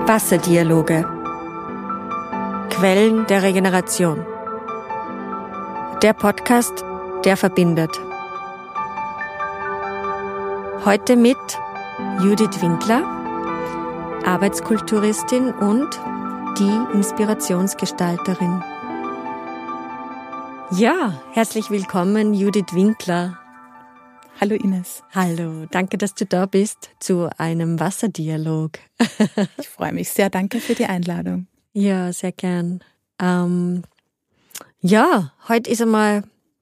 Wasserdialoge. Quellen der Regeneration. Der Podcast, der verbindet. Heute mit Judith Winkler, Arbeitskulturistin und die Inspirationsgestalterin. Ja, herzlich willkommen, Judith Winkler. Hallo Ines. Hallo, danke, dass du da bist zu einem Wasserdialog. Ich freue mich sehr, danke für die Einladung. Ja, sehr gern. Heute ist einmal,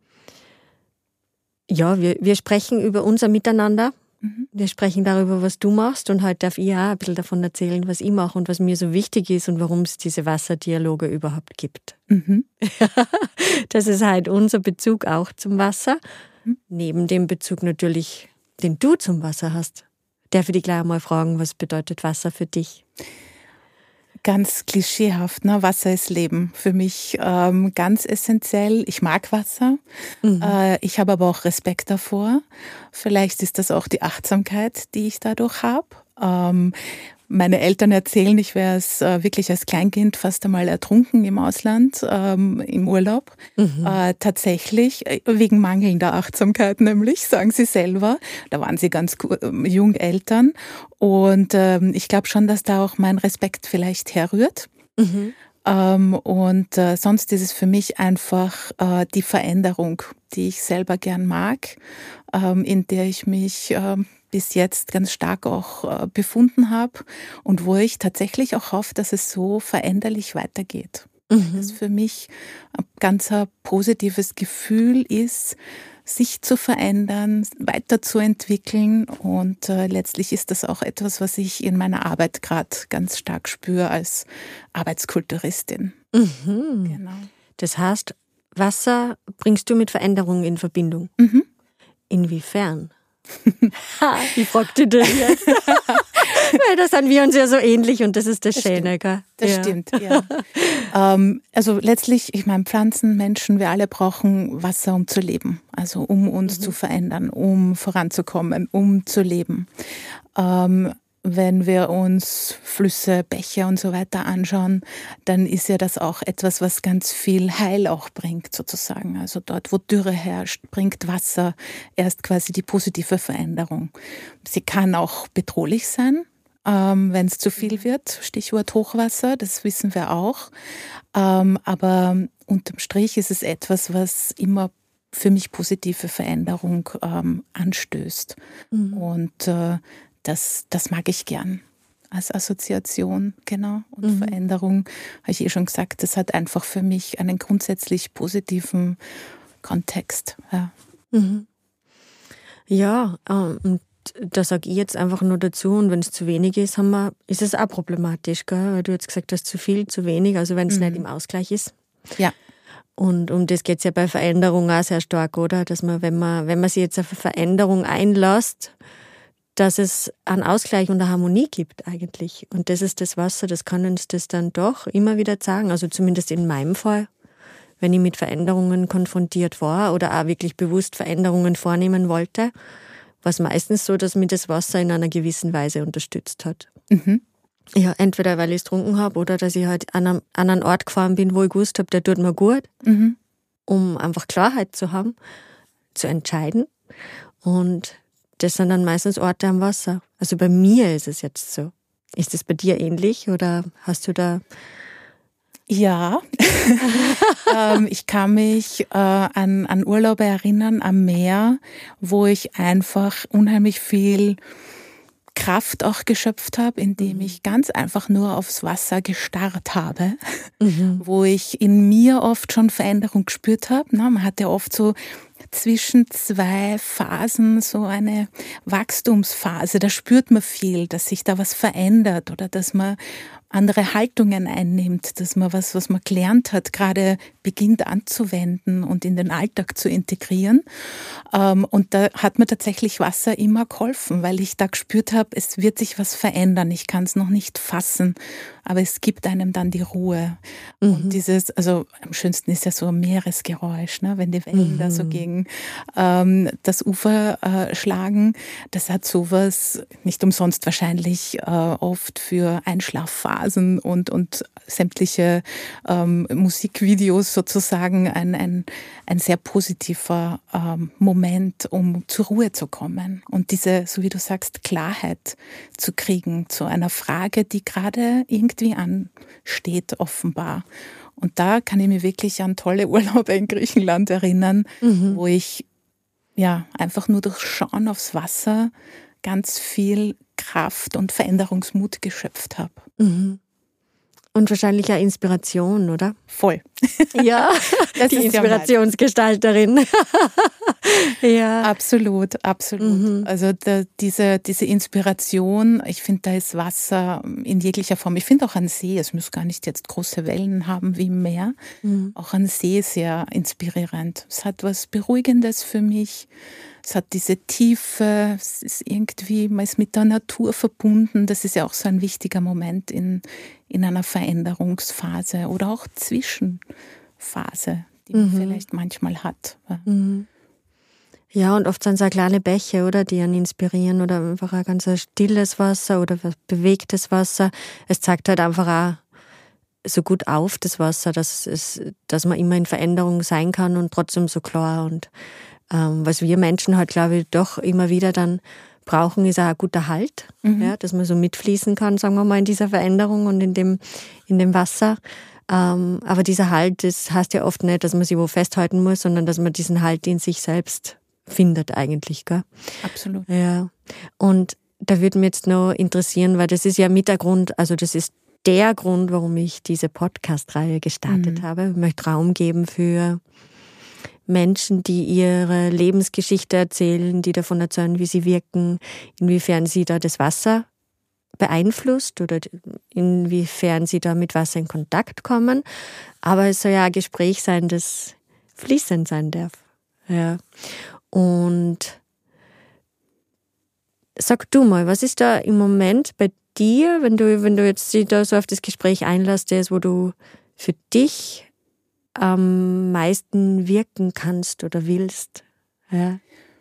wir sprechen über unser Miteinander. Wir sprechen darüber, was du machst, und heute darf ich auch ein bisschen davon erzählen, was ich mache und was mir so wichtig ist und warum es diese Wasserdialoge überhaupt gibt. Das ist halt unser Bezug auch zum Wasser. Neben dem Bezug natürlich, den du zum Wasser hast. Darf ich dich gleich mal fragen, was bedeutet Wasser für dich? Ganz klischeehaft, ne? Wasser ist Leben. Für mich ganz essentiell. Ich mag Wasser. Ich habe aber auch Respekt davor. Vielleicht ist das auch die Achtsamkeit, die ich dadurch habe. Meine Eltern erzählen, ich wäre es wirklich als Kleinkind fast einmal ertrunken im Ausland, im Urlaub. Tatsächlich, wegen mangelnder Achtsamkeit nämlich, sagen sie selber. Da waren sie ganz jung Eltern. Und ich glaube schon, dass da auch mein Respekt vielleicht herrührt. Sonst ist es für mich einfach die Veränderung, die ich selber gern mag, in der ich mich bis jetzt ganz stark auch befunden habe und wo ich tatsächlich auch hoffe, dass es so veränderlich weitergeht. Das für mich ein ganz positives Gefühl ist, sich zu verändern, weiterzuentwickeln, und letztlich ist das auch etwas, was ich in meiner Arbeit gerade ganz stark spüre als Arbeitskulturistin. Genau. Das heißt, Wasser bringst du mit Veränderungen in Verbindung? Inwiefern? Ich fragte das jetzt. Weil da sind wir uns ja so ähnlich, und das ist das Schöne, gell? Das stimmt, ja. Also letztlich, ich meine, Pflanzen, Menschen, wir alle brauchen Wasser, um zu leben. Also um uns zu verändern, um voranzukommen, um zu leben. Wenn wir uns Flüsse, Bäche und so weiter anschauen, dann ist ja das auch etwas, was ganz viel Heil auch bringt, sozusagen. Also dort, wo Dürre herrscht, bringt Wasser erst quasi die positive Veränderung. Sie kann auch bedrohlich sein, wenn es zu viel wird. Stichwort Hochwasser, das wissen wir auch. Aber unterm Strich ist es etwas, was immer für mich positive Veränderung anstößt. Und das mag ich gern als Assoziation, genau. Und Veränderung, habe ich schon gesagt, das hat einfach für mich einen grundsätzlich positiven Kontext. Ja, und da sage ich jetzt einfach nur dazu, und wenn es zu wenig ist, ist es auch problematisch, gell? Weil du jetzt gesagt hast, zu viel, zu wenig, also wenn es nicht im Ausgleich ist. Ja. Und um das geht es ja bei Veränderung auch sehr stark, oder? Dass man, wenn man sich jetzt auf eine Veränderung einlässt, dass es einen Ausgleich und eine Harmonie gibt eigentlich. Und das ist das Wasser, das kann uns das dann doch immer wieder sagen. Also zumindest in meinem Fall, wenn ich mit Veränderungen konfrontiert war oder auch wirklich bewusst Veränderungen vornehmen wollte, war es meistens so, dass mich das Wasser in einer gewissen Weise unterstützt hat. Ja, entweder weil ich es getrunken habe oder dass ich halt an einen Ort gefahren bin, wo ich gewusst habe, der tut mir gut, um einfach Klarheit zu haben, zu entscheiden. Und das sind dann meistens Orte am Wasser. Also bei mir ist es jetzt so. Ist es bei dir ähnlich oder hast du da... Ja, ich kann mich an Urlaube erinnern am Meer, wo ich einfach unheimlich viel Kraft auch geschöpft habe, indem ich ganz einfach nur aufs Wasser gestarrt habe, wo ich in mir oft schon Veränderung gespürt habe. Man hat ja oft so zwischen zwei Phasen so eine Wachstumsphase, da spürt man viel, dass sich da was verändert oder dass man andere Haltungen einnimmt, dass man was man gelernt hat, gerade beginnt anzuwenden und in den Alltag zu integrieren. Und da hat mir tatsächlich Wasser immer geholfen, weil ich da gespürt habe, es wird sich was verändern. Ich kann es noch nicht fassen, aber es gibt einem dann die Ruhe. Und dieses, also am schönsten ist ja so ein Meeresgeräusch, ne? Wenn die Wellen da so gegen Gedanken das Ufer schlagen. Das hat sowas, nicht umsonst wahrscheinlich, oft für Einschlafphasen und sämtliche Musikvideos sozusagen ein sehr positiver Moment, um zur Ruhe zu kommen und diese, so wie du sagst, Klarheit zu kriegen zu einer Frage, die gerade irgendwie ansteht, offenbar. Und da kann ich mich wirklich an tolle Urlaube in Griechenland erinnern, wo ich einfach nur durch Schauen aufs Wasser ganz viel Kraft und Veränderungsmut geschöpft habe. Mhm. Und wahrscheinlich auch Inspiration, oder? Voll. Ja, das die ist Inspirationsgestalterin. Ja. Absolut, absolut. Mhm. Also diese Inspiration, ich finde, da ist Wasser in jeglicher Form. Ich finde auch ein See, es muss gar nicht jetzt große Wellen haben wie im Meer. Mhm. Auch ein See sehr inspirierend. Es hat was Beruhigendes für mich. Es hat diese Tiefe, es ist irgendwie, man ist mit der Natur verbunden. Das ist ja auch so ein wichtiger Moment in einer Veränderungsphase oder auch Zwischenphase, die man vielleicht manchmal hat. Mhm. Ja, und oft sind es auch kleine Bäche, oder, die einen inspirieren oder einfach ein ganz stilles Wasser oder bewegtes Wasser. Es zeigt halt einfach auch so gut auf, das Wasser, dass man immer in Veränderung sein kann und trotzdem so klar. Und was wir Menschen halt, glaube ich, doch immer wieder dann brauchen, ist auch ein guter Halt, ja, dass man so mitfließen kann, sagen wir mal, in dieser Veränderung und in dem Wasser. Aber dieser Halt, das heißt ja oft nicht, dass man sich wo festhalten muss, sondern dass man diesen Halt in sich selbst findet eigentlich, gell? Absolut. Ja. Und da würde mich jetzt noch interessieren, weil das ist ja mit der Grund, also das ist der Grund, warum ich diese Podcast-Reihe gestartet habe. Ich möchte Raum geben für Menschen, die ihre Lebensgeschichte erzählen, die davon erzählen, wie sie wirken, inwiefern sie da das Wasser beeinflusst oder inwiefern sie da mit Wasser in Kontakt kommen. Aber es soll ja ein Gespräch sein, das fließend sein darf. Ja. Und sag du mal, was ist da im Moment bei dir, wenn du jetzt dich da so auf das Gespräch einlässt, wo du für dich am meisten wirken kannst oder willst? Ja.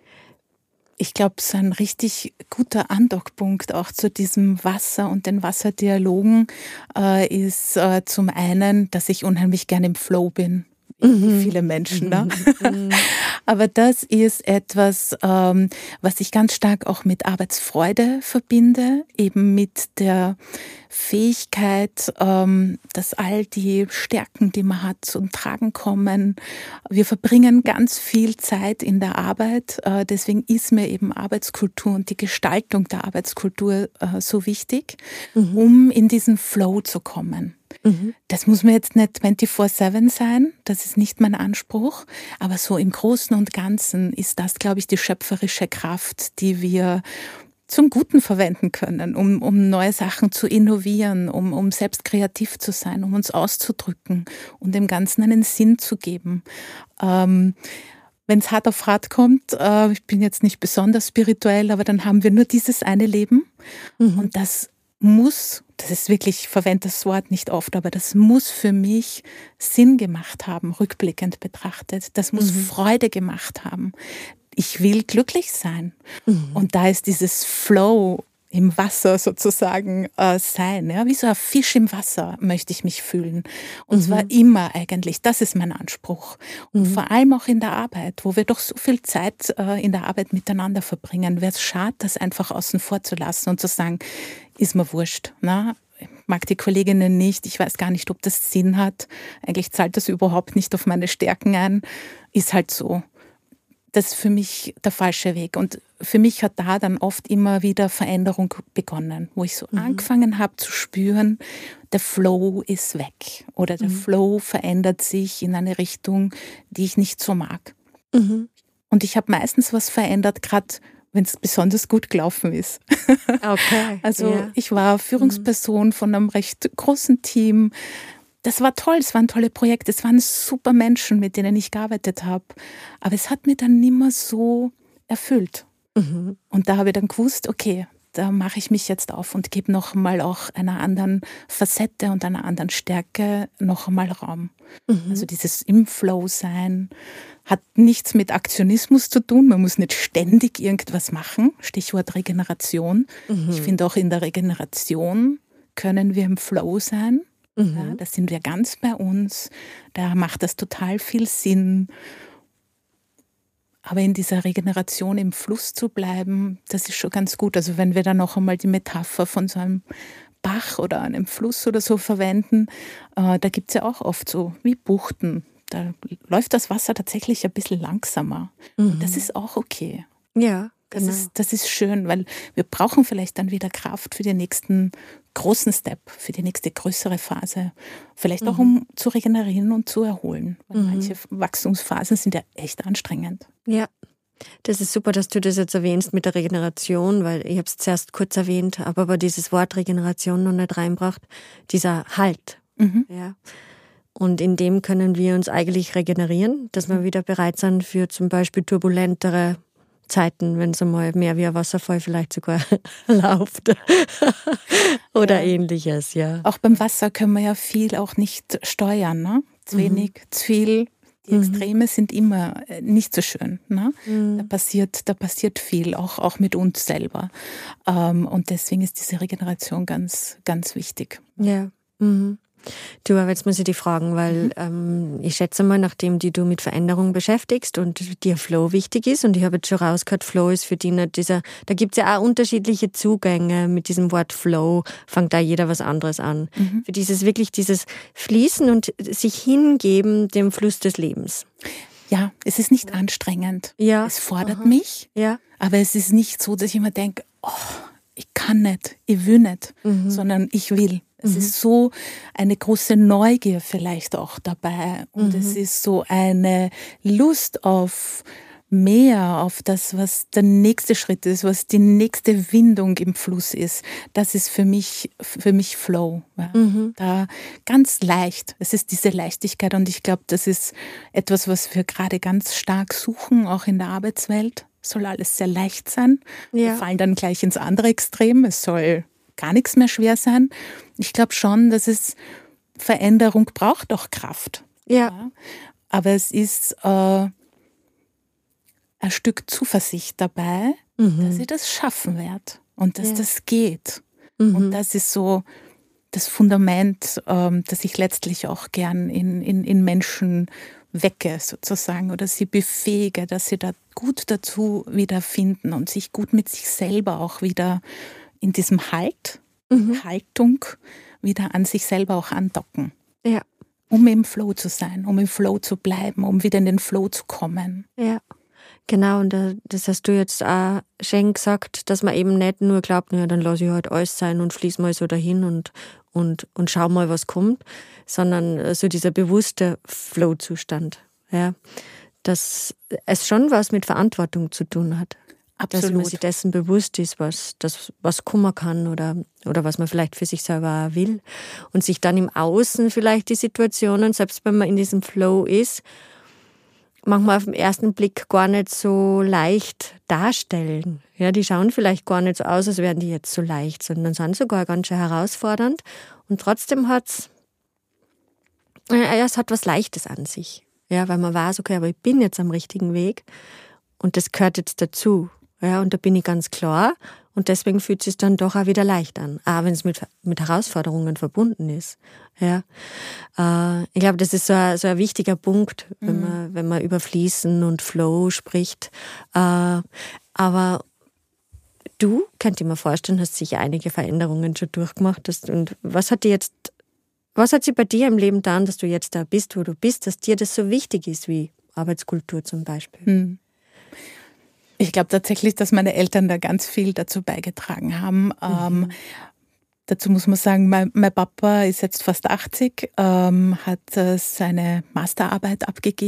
Ich glaube, so ein richtig guter Andockpunkt auch zu diesem Wasser und den Wasserdialogen ist zum einen, dass ich unheimlich gerne im Flow bin. Wie viele Menschen da. Aber das ist etwas, was ich ganz stark auch mit Arbeitsfreude verbinde, eben mit der Fähigkeit, dass all die Stärken, die man hat, zum Tragen kommen. Wir verbringen ganz viel Zeit in der Arbeit, deswegen ist mir eben Arbeitskultur und die Gestaltung der Arbeitskultur so wichtig, um in diesen Flow zu kommen. Das muss mir jetzt nicht 24/7 sein, das ist nicht mein Anspruch, aber so im Großen und Ganzen ist das, glaube ich, die schöpferische Kraft, die wir zum Guten verwenden können, um neue Sachen zu innovieren, um selbst kreativ zu sein, um uns auszudrücken und dem Ganzen einen Sinn zu geben. Wenn es hart auf hart kommt, ich bin jetzt nicht besonders spirituell, aber dann haben wir nur dieses eine Leben und das ist wirklich, ich verwende das Wort nicht oft, aber das muss für mich Sinn gemacht haben, rückblickend betrachtet. Das muss Freude gemacht haben. Ich will glücklich sein. Und da ist dieses Flow im Wasser sozusagen sein. Ja? Wie so ein Fisch im Wasser möchte ich mich fühlen. Und zwar immer eigentlich, das ist mein Anspruch. Und vor allem auch in der Arbeit, wo wir doch so viel Zeit in der Arbeit miteinander verbringen, wäre es schade, das einfach außen vor zu lassen und zu sagen, ist mir wurscht. Ne? Ich mag die Kolleginnen nicht, ich weiß gar nicht, ob das Sinn hat. Eigentlich zahlt das überhaupt nicht auf meine Stärken ein. Ist halt so. Das ist für mich der falsche Weg. Und für mich hat da dann oft immer wieder Veränderung begonnen, wo ich so angefangen habe zu spüren, der Flow ist weg oder der Flow verändert sich in eine Richtung, die ich nicht so mag. Und ich habe meistens was verändert, gerade wenn es besonders gut gelaufen ist. Okay. Also ich war Führungsperson von einem recht großen Team. Das war toll, es waren tolle Projekte, es waren super Menschen, mit denen ich gearbeitet habe. Aber es hat mir dann nicht mehr so erfüllt. Und da habe ich dann gewusst, okay, da mache ich mich jetzt auf und gebe noch mal auch einer anderen Facette und einer anderen Stärke noch einmal Raum. Also dieses im Flow sein hat nichts mit Aktionismus zu tun. Man muss nicht ständig irgendwas machen. Stichwort Regeneration. Ich finde auch in der Regeneration können wir im Flow sein. Ja, da sind wir ganz bei uns. Da macht das total viel Sinn. Aber in dieser Regeneration im Fluss zu bleiben, das ist schon ganz gut. Also wenn wir dann noch einmal die Metapher von so einem Bach oder einem Fluss oder so verwenden, da gibt es ja auch oft so wie Buchten. Da läuft das Wasser tatsächlich ein bisschen langsamer. Das ist auch okay. Ja, genau. Das ist schön, weil wir brauchen vielleicht dann wieder Kraft für den nächsten großen Step, für die nächste größere Phase. Vielleicht auch, um zu regenerieren und zu erholen. Weil manche Wachstumsphasen sind ja echt anstrengend. Ja, das ist super, dass du das jetzt erwähnst mit der Regeneration, weil ich habe es zuerst kurz erwähnt, habe aber dieses Wort Regeneration noch nicht reingebracht. Dieser Halt. Ja. Und in dem können wir uns eigentlich regenerieren, dass wir wieder bereit sind für zum Beispiel turbulentere Zeiten, wenn es einmal mehr wie ein Wasserfall vielleicht sogar läuft oder ähnliches, ja. Auch beim Wasser können wir ja viel auch nicht steuern, ne? Zu wenig, zu viel. Die Extreme sind immer nicht so schön. Ne? Da passiert viel, auch mit uns selber. Und deswegen ist diese Regeneration ganz, ganz wichtig. Ja. Du, aber jetzt muss ich dich fragen, weil ich schätze mal, nachdem du mit Veränderung beschäftigst und dir Flow wichtig ist, und ich habe jetzt schon rausgehört, Flow ist für dich nicht da gibt es ja auch unterschiedliche Zugänge mit diesem Wort Flow, fängt da jeder was anderes an. Für dieses Fließen und sich hingeben dem Fluss des Lebens. Ja, es ist nicht anstrengend. Ja. Es fordert mich, aber es ist nicht so, dass ich immer denke, oh, ich kann nicht, ich will nicht, sondern ich will. Es ist so eine große Neugier vielleicht auch dabei und es ist so eine Lust auf mehr, auf das, was der nächste Schritt ist, was die nächste Windung im Fluss ist. Das ist für mich Flow. Ja. Da ganz leicht. Es ist diese Leichtigkeit und ich glaube, das ist etwas, was wir gerade ganz stark suchen, auch in der Arbeitswelt. Es soll alles sehr leicht sein. Wir fallen dann gleich ins andere Extrem. Es soll gar nichts mehr schwer sein. Ich glaube schon, dass es Veränderung braucht auch Kraft. Ja. Aber es ist ein Stück Zuversicht dabei, dass ich das schaffen werde und dass das geht. Und das ist so das Fundament, das ich letztlich auch gern in Menschen wecke sozusagen oder sie befähige, dass sie da gut dazu wiederfinden und sich gut mit sich selber auch wieder in diesem Haltung wieder an sich selber auch andocken. Ja. Um im Flow zu sein, um im Flow zu bleiben, um wieder in den Flow zu kommen. Ja, genau. Und das hast du jetzt auch schön gesagt, dass man eben nicht nur glaubt, naja, dann lasse ich halt alles sein und fließe mal so dahin und schau mal, was kommt, sondern so dieser bewusste Flow-Zustand. Ja, dass es schon was mit Verantwortung zu tun hat. Absolut. Dass man sich dessen bewusst ist, was kommen kann oder was man vielleicht für sich selber auch will. Und sich dann im Außen vielleicht die Situationen, selbst wenn man in diesem Flow ist, manchmal auf den ersten Blick gar nicht so leicht darstellen. Ja, die schauen vielleicht gar nicht so aus, als wären die jetzt so leicht, sondern sind sogar ganz schön herausfordernd. Und trotzdem es hat was Leichtes an sich. Ja, weil man weiß, okay, aber ich bin jetzt am richtigen Weg und das gehört jetzt dazu. Ja, und da bin ich ganz klar und deswegen fühlt es sich dann doch auch wieder leicht an, auch wenn es mit Herausforderungen verbunden ist. Ja, ich glaube, das ist so ein wichtiger Punkt, wenn man über Fließen und Flow spricht. Aber du, könnt ihr mir vorstellen, hast sicher einige Veränderungen schon durchgemacht. Und was hat sich bei dir im Leben getan, dass du jetzt da bist, wo du bist, dass dir das so wichtig ist wie Arbeitskultur zum Beispiel? Ich glaube tatsächlich, dass meine Eltern da ganz viel dazu beigetragen haben. Dazu muss man sagen, mein Papa ist jetzt fast 80, hat seine Masterarbeit abgegeben,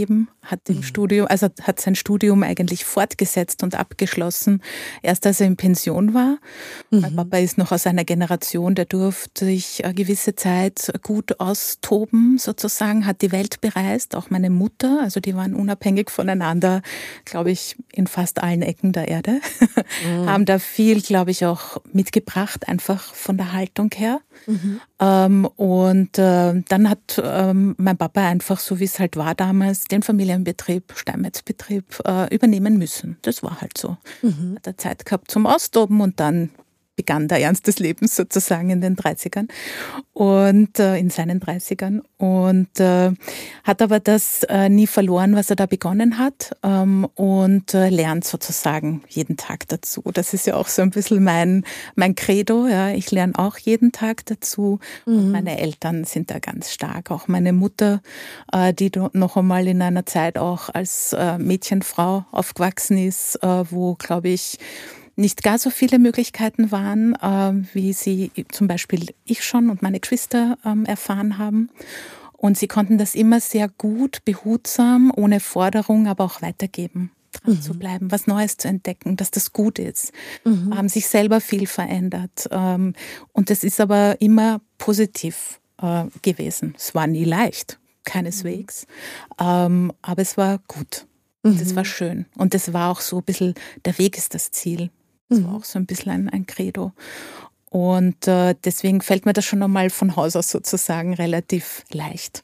hat im Studium, also hat sein Studium eigentlich fortgesetzt und abgeschlossen, erst als er in Pension war. Mein Papa ist noch aus einer Generation, der durfte sich eine gewisse Zeit gut austoben, sozusagen, hat die Welt bereist, auch meine Mutter, also die waren unabhängig voneinander, glaube ich, in fast allen Ecken der Erde, haben da viel, glaube ich, auch mitgebracht, einfach von der Haltung her. Und dann hat mein Papa einfach, so wie es halt war damals, den Familienbetrieb, Steinmetzbetrieb übernehmen müssen. Das war halt so. Hat er Zeit gehabt zum Austoben und dann begann der Ernst des Lebens sozusagen in den 30ern und in seinen 30ern und hat aber das nie verloren, was er da begonnen hat und lernt sozusagen jeden Tag dazu. Das ist ja auch so ein bisschen mein Credo. Ja. Ich lerne auch jeden Tag dazu und meine Eltern sind da ganz stark. Auch meine Mutter, die noch einmal in einer Zeit auch als Mädchenfrau aufgewachsen ist, wo, glaube ich, nicht gar so viele Möglichkeiten waren, wie sie zum Beispiel ich schon und meine Geschwister erfahren haben. Und sie konnten das immer sehr gut, behutsam, ohne Forderung, aber auch weitergeben, dran zu bleiben, was Neues zu entdecken, dass das gut ist. Haben sich selber viel verändert. Und das ist aber immer positiv gewesen. Es war nie leicht, keineswegs. Aber es war gut. Und es war schön. Und es war auch so ein bisschen, der Weg ist das Ziel. Das war auch so ein bisschen ein Credo. Und deswegen fällt mir das schon einmal von Haus aus sozusagen relativ leicht.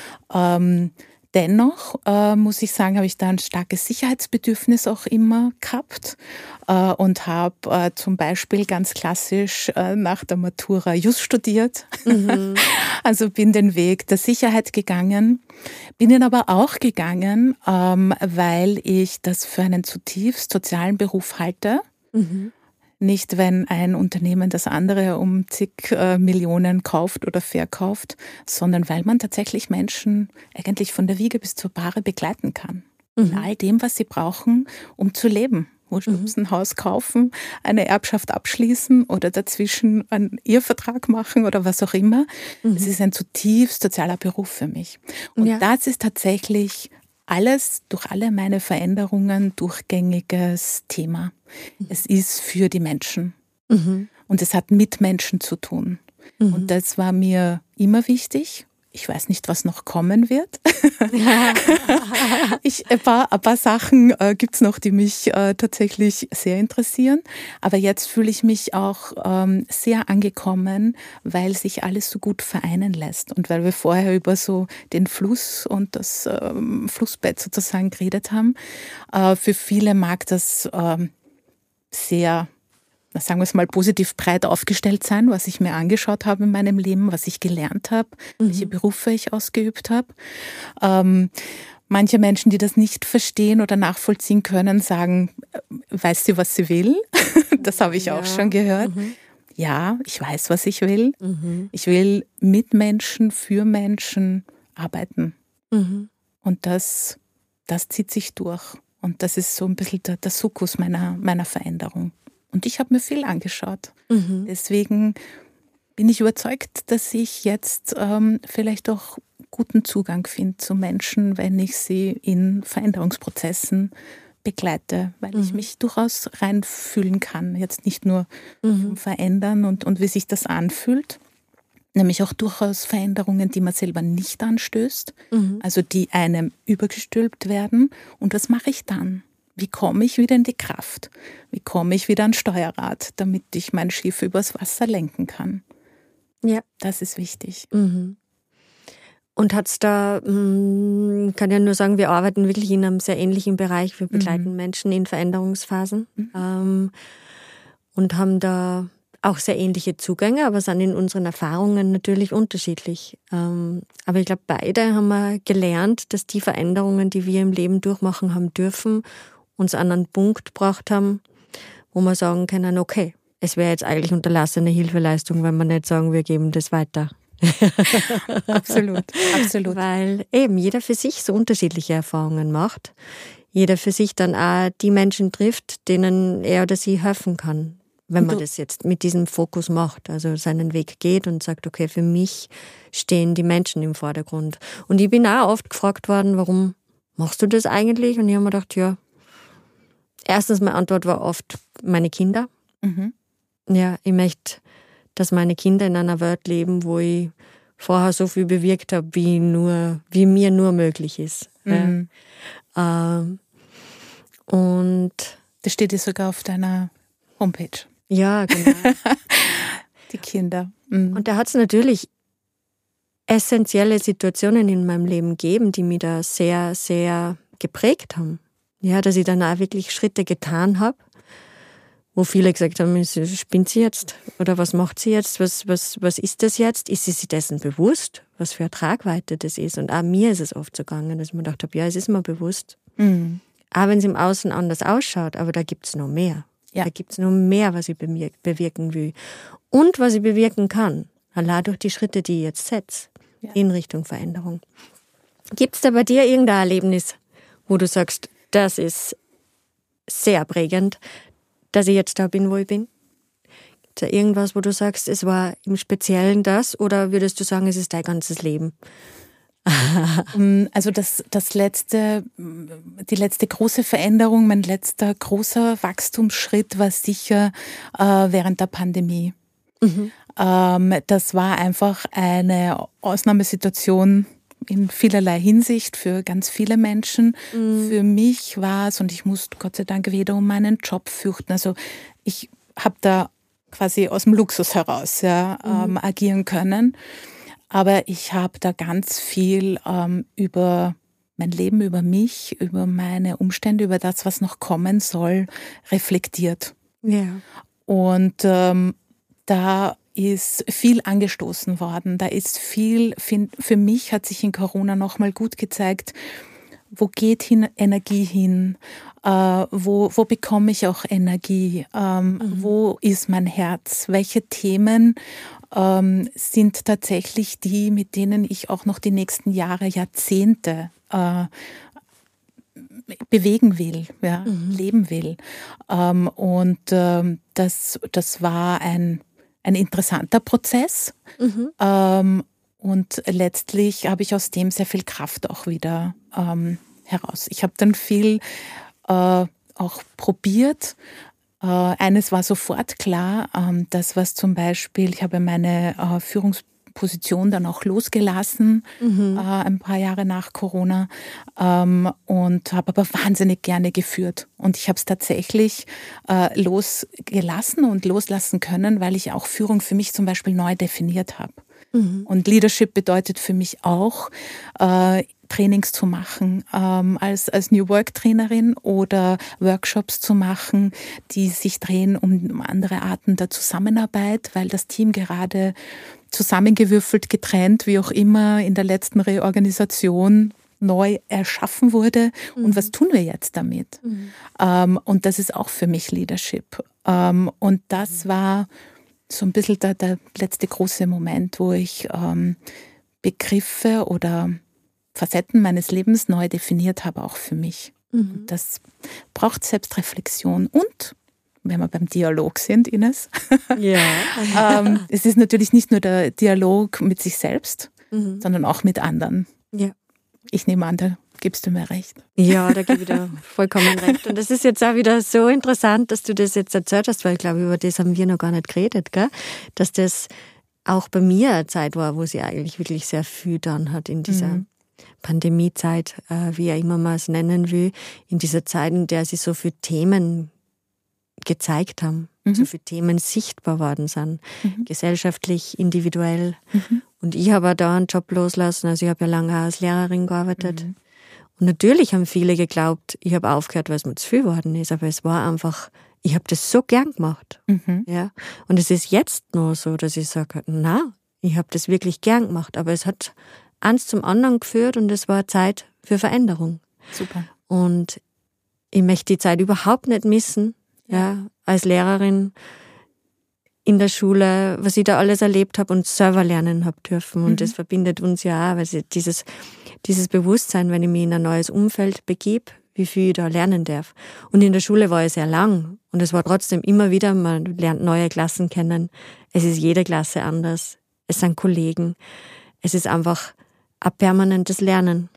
Dennoch muss ich sagen, habe ich da ein starkes Sicherheitsbedürfnis auch immer gehabt und habe zum Beispiel ganz klassisch nach der Matura Jus studiert. Also bin den Weg der Sicherheit gegangen, bin ihn aber auch gegangen, weil ich das für einen zutiefst sozialen Beruf halte. Nicht, wenn ein Unternehmen das andere um zig Millionen kauft oder verkauft, sondern weil man tatsächlich Menschen eigentlich von der Wiege bis zur Bahre begleiten kann. In all dem, was sie brauchen, um zu leben. Wurscht, ob sie ein Haus kaufen, eine Erbschaft abschließen oder dazwischen einen Ehevertrag machen oder was auch immer. Es ist ein zutiefst sozialer Beruf für mich. Und das ist tatsächlich alles, durch alle meine Veränderungen, durchgängiges Thema. Es ist für die Menschen. Und es hat mit Menschen zu tun. Und das war mir immer wichtig. Ich weiß nicht, was noch kommen wird. Ein paar Sachen gibt es noch, die mich tatsächlich sehr interessieren. Aber jetzt fühle ich mich auch sehr angekommen, weil sich alles so gut vereinen lässt. Und weil wir vorher über so den Fluss und das Flussbett sozusagen geredet haben. Für viele mag das sehr, sagen wir es mal, positiv breit aufgestellt sein, was ich mir angeschaut habe in meinem Leben, was ich gelernt habe, welche Berufe ich ausgeübt habe. Manche Menschen, die das nicht verstehen oder nachvollziehen können, sagen, weiß sie, was sie will? Das habe ich auch schon gehört. Ja, ich weiß, was ich will. Ich will mit Menschen, für Menschen arbeiten. Und das zieht sich durch. Und das ist so ein bisschen der Sukkus meiner Veränderung. Und ich habe mir viel angeschaut. Deswegen bin ich überzeugt, dass ich jetzt vielleicht auch guten Zugang finde zu Menschen, wenn ich sie in Veränderungsprozessen begleite, weil ich mich durchaus reinfühlen kann. Jetzt nicht nur verändern und wie sich das anfühlt, nämlich auch durchaus Veränderungen, die man selber nicht anstößt, also die einem übergestülpt werden. Und was mache ich dann? Wie komme ich wieder in die Kraft? Wie komme ich wieder ans Steuerrad, damit ich mein Schiff übers Wasser lenken kann? Ja. Das ist wichtig. Und hat's da, kann ja nur sagen, wir arbeiten wirklich in einem sehr ähnlichen Bereich. Wir begleiten Menschen in Veränderungsphasen und haben da auch sehr ähnliche Zugänge, aber sind in unseren Erfahrungen natürlich unterschiedlich. Aber ich glaube, beide haben wir gelernt, dass die Veränderungen, die wir im Leben durchmachen haben dürfen, uns an einen Punkt gebracht haben, wo wir sagen können, okay, es wäre jetzt eigentlich unterlassene Hilfeleistung, wenn wir nicht sagen, wir geben das weiter. Absolut. Weil eben jeder für sich so unterschiedliche Erfahrungen macht. Jeder für sich dann auch die Menschen trifft, denen er oder sie helfen kann. Wenn man das jetzt mit diesem Fokus macht, also seinen Weg geht und sagt, okay, für mich stehen die Menschen im Vordergrund. Und ich bin auch oft gefragt worden, warum machst du das eigentlich? Und ich habe mir gedacht, ja, erstens, meine Antwort war oft meine Kinder. Mhm. Ja, ich möchte, dass meine Kinder in einer Welt leben, wo ich vorher so viel bewirkt habe, wie mir nur möglich ist. Mhm. Ja. Und Das steht ja sogar auf deiner Homepage. ja, genau. Die Kinder. Mhm. Und da hat es natürlich essentielle Situationen in meinem Leben gegeben, die mich da sehr, sehr geprägt haben. Ja, dass ich dann auch wirklich Schritte getan habe, wo viele gesagt haben, spinnt sie jetzt? Oder was macht sie jetzt? Was ist das jetzt? Ist sie sich dessen bewusst, was für eine Tragweite das ist? Und auch mir ist es oft so gegangen, dass ich mir gedacht habe, ja, es ist mir bewusst. Mhm. Auch wenn es im Außen anders ausschaut, aber da gibt es noch mehr. Ja. Da gibt es noch mehr, was ich bewirken will. Und was ich bewirken kann. Allein durch die Schritte, die ich jetzt setze, in Richtung Veränderung. Gibt es da bei dir irgendein Erlebnis, wo du sagst, das ist sehr prägend, dass ich jetzt da bin, wo ich bin? Gibt es da irgendwas, wo du sagst, es war im Speziellen das, oder würdest du sagen, es ist dein ganzes Leben? Also die letzte große Veränderung, mein letzter großer Wachstumsschritt war sicher während der Pandemie. Mhm. Das war einfach eine Ausnahmesituation in vielerlei Hinsicht für ganz viele Menschen. Mhm. Für mich war es, und ich musste Gott sei Dank weder um meinen Job fürchten. Also ich habe da quasi aus dem Luxus heraus agieren können. Aber ich habe da ganz viel über mein Leben, über mich, über meine Umstände, über das, was noch kommen soll, reflektiert. Ja. Und da ist viel angestoßen worden. Da ist viel, für mich hat sich in Corona nochmal gut gezeigt, wo geht Energie hin? Wo bekomme ich auch Energie? Wo ist mein Herz? Welche Themen sind tatsächlich die, mit denen ich auch noch die nächsten Jahre, Jahrzehnte bewegen will, leben will? Das war ein interessanter Prozess. Und letztlich habe ich aus dem sehr viel Kraft auch wieder heraus. Ich habe dann viel auch probiert. Eines war sofort klar, das was zum Beispiel, ich habe meine Führungsposition dann auch losgelassen, ein paar Jahre nach Corona, und habe aber wahnsinnig gerne geführt. Und ich habe es tatsächlich losgelassen und loslassen können, weil ich auch Führung für mich zum Beispiel neu definiert habe. Und Leadership bedeutet für mich auch, Trainings zu machen, als New Work Trainerin oder Workshops zu machen, die sich drehen um andere Arten der Zusammenarbeit, weil das Team gerade zusammengewürfelt, getrennt, wie auch immer, in der letzten Reorganisation neu erschaffen wurde. Und was tun wir jetzt damit? Und das ist auch für mich Leadership. Und das war so ein bisschen der letzte große Moment, wo ich Begriffe oder Facetten meines Lebens neu definiert habe, auch für mich. Und das braucht Selbstreflexion. Und, wenn wir beim Dialog sind, Ines, es ist natürlich nicht nur der Dialog mit sich selbst, sondern auch mit anderen. Ja. Ich nehme an, da gibst du mir recht. Ja, da gebe ich dir vollkommen recht. Und das ist jetzt auch wieder so interessant, dass du das jetzt erzählt hast, weil ich glaube, über das haben wir noch gar nicht geredet, gell? Dass das auch bei mir eine Zeit war, wo sie eigentlich wirklich sehr viel getan hat in dieser Pandemiezeit, wie er immer mal es nennen will, in dieser Zeit, in der sie so viele Themen gezeigt haben, so viele Themen sichtbar worden sind, gesellschaftlich, individuell. Und ich habe auch da einen Job loslassen, also ich habe ja lange als Lehrerin gearbeitet. Und natürlich haben viele geglaubt, ich habe aufgehört, weil es mir zu viel geworden ist, aber es war einfach, ich habe das so gern gemacht. Ja. Und es ist jetzt nur so, dass ich sage, na, ich habe das wirklich gern gemacht, aber es hat eins zum anderen geführt und es war Zeit für Veränderung. Super. Und ich möchte die Zeit überhaupt nicht missen, ja, als Lehrerin in der Schule, was ich da alles erlebt habe und selber lernen habe dürfen. Und das verbindet uns ja auch, weil dieses Bewusstsein, wenn ich mich in ein neues Umfeld begebe, wie viel ich da lernen darf. Und in der Schule war ich sehr lang und es war trotzdem immer wieder, man lernt neue Klassen kennen. Es ist jede Klasse anders. Es sind Kollegen. Es ist einfach ein permanentes Lernen.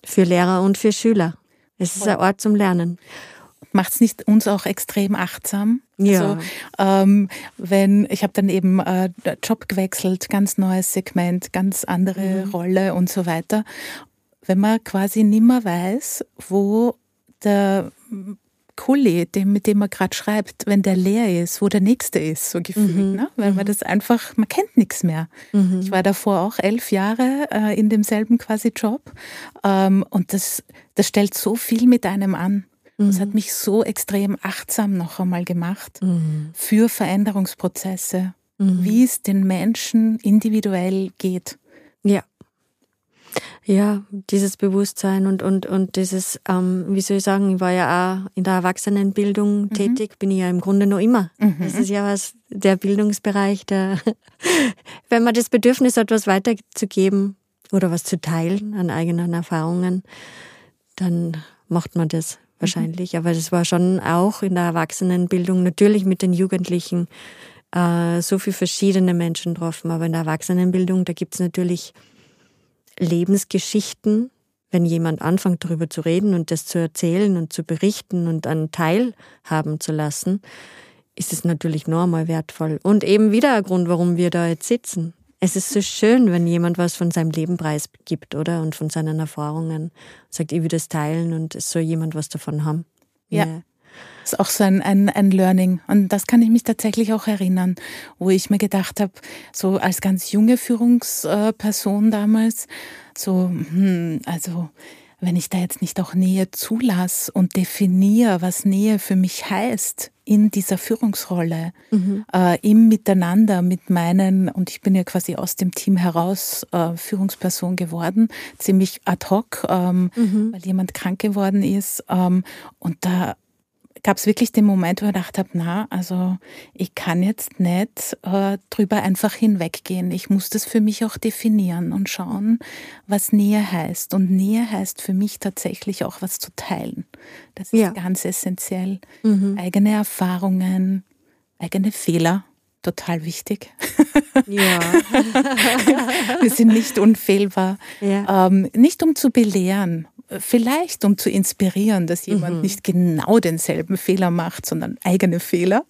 Für Lehrer und für Schüler. Es ist ein Ort zum Lernen. Macht es nicht uns auch extrem achtsam? Ja. Also, ich habe dann eben Job gewechselt, ganz neues Segment, ganz andere Rolle und so weiter. Wenn man quasi nimmer weiß, wo der Kuli, mit dem man gerade schreibt, wenn der leer ist, wo der nächste ist, so gefühlt. Ne? Weil man das einfach, man kennt nichts mehr. Ich war davor auch 11 Jahre in demselben quasi Job. Und das stellt so viel mit einem an. Das hat mich so extrem achtsam noch einmal gemacht für Veränderungsprozesse, wie es den Menschen individuell geht. Ja. Ja, dieses Bewusstsein und dieses, wie soll ich sagen, ich war ja auch in der Erwachsenenbildung tätig, bin ich ja im Grunde noch immer. Das ist ja was, der Bildungsbereich, wenn man das Bedürfnis hat, was weiterzugeben oder was zu teilen an eigenen Erfahrungen, dann macht man das wahrscheinlich. Aber das war schon auch in der Erwachsenenbildung, natürlich mit den Jugendlichen, so viele verschiedene Menschen getroffen. Aber in der Erwachsenenbildung, da gibt es natürlich Lebensgeschichten, wenn jemand anfängt, darüber zu reden und das zu erzählen und zu berichten und einen Teil haben zu lassen, ist es natürlich noch einmal wertvoll. Und eben wieder ein Grund, warum wir da jetzt sitzen. Es ist so schön, wenn jemand was von seinem Leben preisgibt, oder? Und von seinen Erfahrungen. Sagt, ich will das teilen und es soll jemand was davon haben. Ja. Das ist auch so ein Learning. Und das kann ich mich tatsächlich auch erinnern, wo ich mir gedacht habe, so als ganz junge Führungsperson damals, also wenn ich da jetzt nicht auch Nähe zulasse und definiere, was Nähe für mich heißt in dieser Führungsrolle, im Miteinander mit meinen, und ich bin ja quasi aus dem Team heraus Führungsperson geworden, ziemlich ad hoc, weil jemand krank geworden ist. Und da gab es wirklich den Moment, wo ich gedacht habe, also ich kann jetzt nicht drüber einfach hinweggehen. Ich muss das für mich auch definieren und schauen, was Nähe heißt. Und Nähe heißt für mich tatsächlich auch was zu teilen. Das ist ganz essentiell. Eigene Erfahrungen, eigene Fehler, total wichtig. Ja. Wir sind nicht unfehlbar. Ja. Nicht um zu belehren, vielleicht um zu inspirieren, dass jemand nicht genau denselben Fehler macht, sondern eigene Fehler.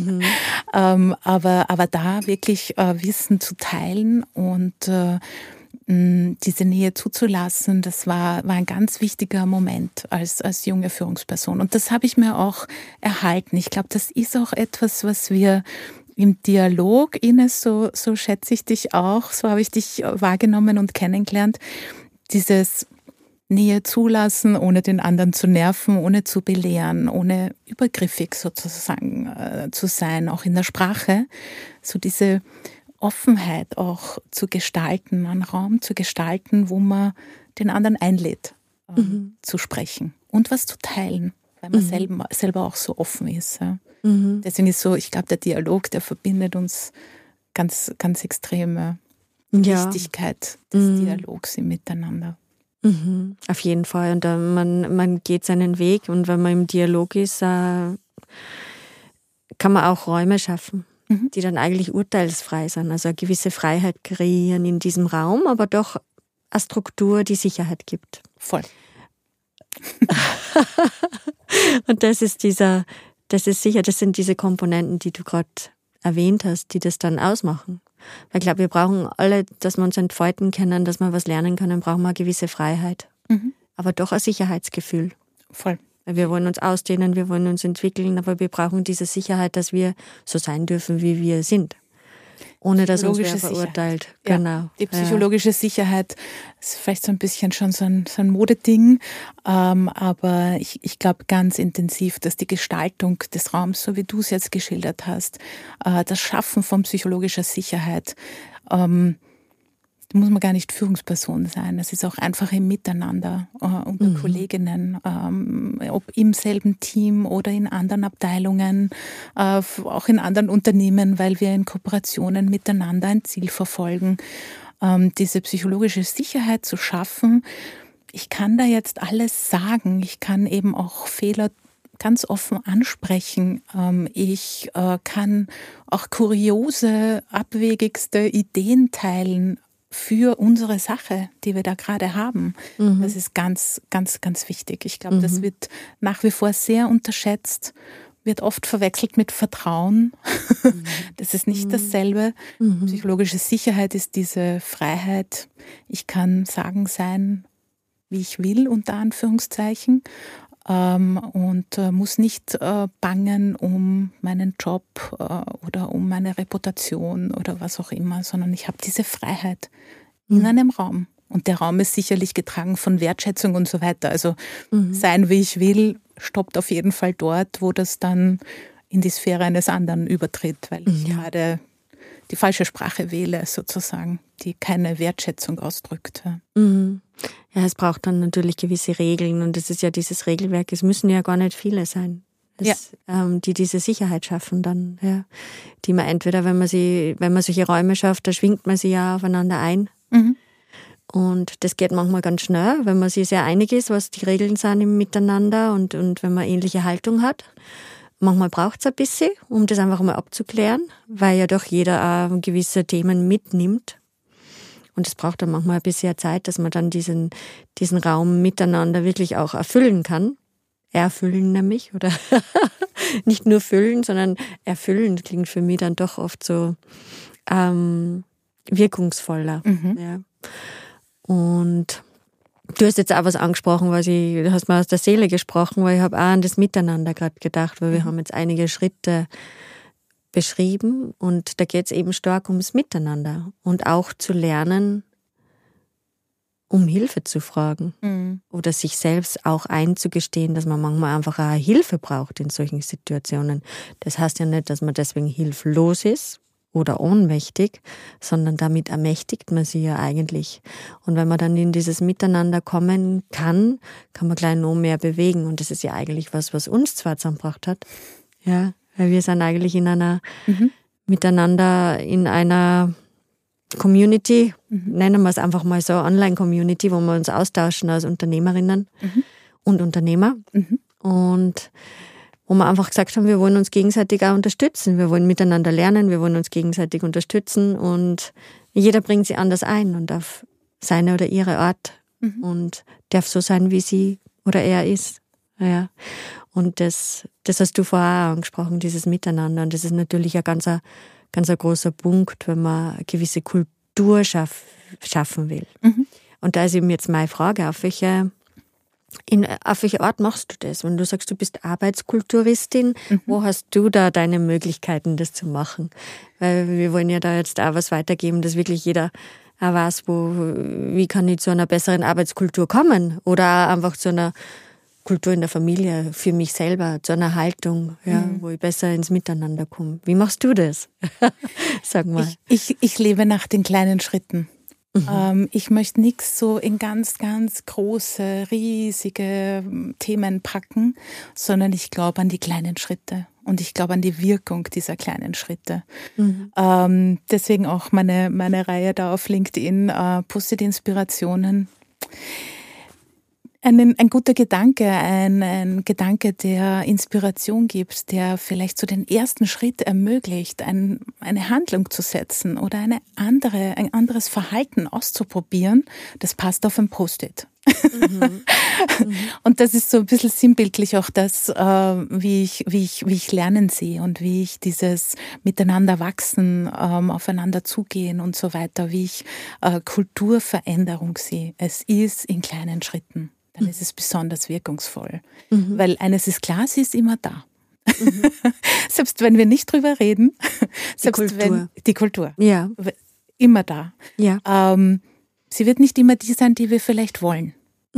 Aber da wirklich Wissen zu teilen und diese Nähe zuzulassen, das war ein ganz wichtiger Moment als junge Führungsperson. Und das habe ich mir auch erhalten. Ich glaube, das ist auch etwas, was wir im Dialog, Ines, so schätze ich dich auch, so habe ich dich wahrgenommen und kennengelernt, dieses Nähe zulassen, ohne den anderen zu nerven, ohne zu belehren, ohne übergriffig sozusagen zu sein, auch in der Sprache, so diese Offenheit auch zu gestalten, einen Raum zu gestalten, wo man den anderen einlädt, zu sprechen und was zu teilen, weil man selber auch so offen ist. Ja. Deswegen ist so, ich glaube, der Dialog, der verbindet uns ganz, ganz extreme Wichtigkeit des Dialogs im Miteinander. Auf jeden Fall. Und man geht seinen Weg und wenn man im Dialog ist, kann man auch Räume schaffen, die dann eigentlich urteilsfrei sind. Also eine gewisse Freiheit kreieren in diesem Raum, aber doch eine Struktur, die Sicherheit gibt. Voll. Und das sind diese Komponenten, die du gerade erwähnt hast, die das dann ausmachen. Weil ich glaube, wir brauchen alle, dass wir uns entfalten können, dass wir was lernen können, brauchen wir eine gewisse Freiheit. Aber doch ein Sicherheitsgefühl. Voll. Weil wir wollen uns ausdehnen, wir wollen uns entwickeln, aber wir brauchen diese Sicherheit, dass wir so sein dürfen, wie wir sind. Ohne dass uns wer verurteilt. Ja, genau. Die psychologische Sicherheit ist vielleicht so ein bisschen schon so ein Modeding, aber ich glaube ganz intensiv, dass die Gestaltung des Raums, so wie du es jetzt geschildert hast, das Schaffen von psychologischer Sicherheit, da muss man gar nicht Führungsperson sein. Es ist auch einfach im Miteinander unter Kolleginnen, ob im selben Team oder in anderen Abteilungen, auch in anderen Unternehmen, weil wir in Kooperationen miteinander ein Ziel verfolgen. Diese psychologische Sicherheit zu schaffen. Ich kann da jetzt alles sagen. Ich kann eben auch Fehler ganz offen ansprechen. Ich kann auch kuriose, abwegigste Ideen teilen, für unsere Sache, die wir da gerade haben. Das ist ganz, ganz, ganz wichtig. Ich glaube, das wird nach wie vor sehr unterschätzt, wird oft verwechselt mit Vertrauen. Das ist nicht dasselbe. Psychologische Sicherheit ist diese Freiheit. Ich kann sagen, sein, wie ich will, unter Anführungszeichen. Und muss nicht bangen um meinen Job oder um meine Reputation oder was auch immer, sondern ich habe diese Freiheit in einem Raum. Und der Raum ist sicherlich getragen von Wertschätzung und so weiter. Also sein, wie ich will, stoppt auf jeden Fall dort, wo das dann in die Sphäre eines anderen übertritt, weil ich gerade die falsche Sprache wähle, sozusagen, die keine Wertschätzung ausdrückt. Ja, es braucht dann natürlich gewisse Regeln und es ist ja dieses Regelwerk, es müssen ja gar nicht viele sein, die diese Sicherheit schaffen dann, ja. Die man entweder, wenn man solche Räume schafft, da schwingt man sie ja aufeinander ein. Und das geht manchmal ganz schnell, wenn man sich sehr einig ist, was die Regeln sind im Miteinander und wenn man ähnliche Haltung hat. Manchmal braucht es ein bisschen, um das einfach mal abzuklären, weil ja doch jeder auch gewisse Themen mitnimmt. Und es braucht dann manchmal ein bisschen Zeit, dass man dann diesen Raum miteinander wirklich auch erfüllen kann. Erfüllen nämlich, oder nicht nur füllen, sondern erfüllen klingt für mich dann doch oft so wirkungsvoller. Ja. Und du hast jetzt auch was angesprochen, du hast mal aus der Seele gesprochen, weil ich habe auch an das Miteinander gerade gedacht, weil wir haben jetzt einige Schritte beschrieben und da geht es eben stark ums Miteinander und auch zu lernen, um Hilfe zu fragen oder sich selbst auch einzugestehen, dass man manchmal einfach auch Hilfe braucht in solchen Situationen. Das heißt ja nicht, dass man deswegen hilflos ist oder ohnmächtig, sondern damit ermächtigt man sie ja eigentlich. Und wenn man dann in dieses Miteinander kommen kann man gleich noch mehr bewegen. Und das ist ja eigentlich was uns zwar zusammengebracht hat. Ja, weil wir sind eigentlich miteinander in einer Community, nennen wir es einfach mal so, Online-Community, wo wir uns austauschen als Unternehmerinnen und Unternehmer. Und wo wir einfach gesagt haben, wir wollen uns gegenseitig auch unterstützen. Wir wollen miteinander lernen, wir wollen uns gegenseitig unterstützen und jeder bringt sich anders ein und auf seine oder ihre Art und darf so sein, wie sie oder er ist. Ja. Und das hast du vorher auch angesprochen, dieses Miteinander. Und das ist natürlich ein ganz großer Punkt, wenn man eine gewisse Kultur schaffen will. Und da ist eben jetzt meine Frage, auf welche Art machst du das? Wenn du sagst, du bist Arbeitskulturistin, wo hast du da deine Möglichkeiten, das zu machen? Weil wir wollen ja da jetzt auch was weitergeben, dass wirklich jeder auch weiß, wie kann ich zu einer besseren Arbeitskultur kommen? Oder auch einfach zu einer Kultur in der Familie, für mich selber, zu einer Haltung, wo ich besser ins Miteinander komme. Wie machst du das? Sag mal. Ich lebe nach den kleinen Schritten. Ich möchte nichts so in ganz, ganz große, riesige Themen packen, sondern ich glaube an die kleinen Schritte und ich glaube an die Wirkung dieser kleinen Schritte. Deswegen auch meine Reihe da auf LinkedIn, Post-it-Inspirationen. Ein guter Gedanke, ein Gedanke, der Inspiration gibt, der vielleicht so den ersten Schritt ermöglicht, eine Handlung zu setzen oder ein anderes Verhalten auszuprobieren, das passt auf ein Post-it. Und das ist so ein bisschen sinnbildlich auch das, wie ich Lernen sehe und wie ich dieses Miteinander wachsen, aufeinander zugehen und so weiter, wie ich Kulturveränderung sehe. Es ist in kleinen Schritten. Dann ist es besonders wirkungsvoll. Weil eines ist klar, sie ist immer da. Selbst wenn wir nicht drüber reden, die Kultur. Ja. Immer da. Ja. Sie wird nicht immer die sein, die wir vielleicht wollen.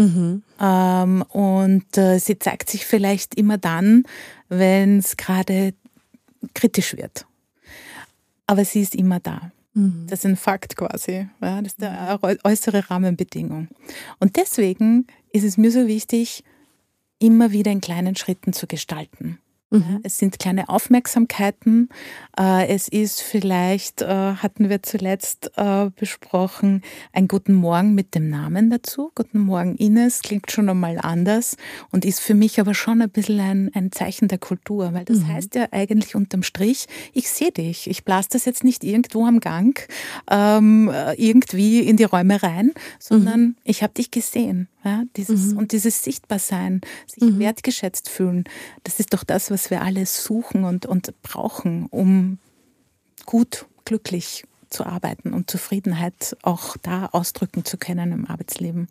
Und sie zeigt sich vielleicht immer dann, wenn es gerade kritisch wird. Aber sie ist immer da. Das ist ein Fakt quasi. Ja, das ist eine äußere Rahmenbedingung. Und deswegen ist es mir so wichtig, immer wieder in kleinen Schritten zu gestalten. Ja, es sind kleine Aufmerksamkeiten. Es ist vielleicht, hatten wir zuletzt besprochen, ein Guten Morgen mit dem Namen dazu. Guten Morgen Ines, klingt schon einmal anders und ist für mich aber schon ein bisschen ein Zeichen der Kultur, weil das heißt ja eigentlich unterm Strich, ich sehe dich. Ich blase das jetzt nicht irgendwo am Gang irgendwie in die Räume rein, sondern ich habe dich gesehen. Ja, und dieses Sichtbarsein, sich wertgeschätzt fühlen, das ist doch das, was wir alle suchen und brauchen, um gut, glücklich zu arbeiten und Zufriedenheit auch da ausdrücken zu können im Arbeitsleben.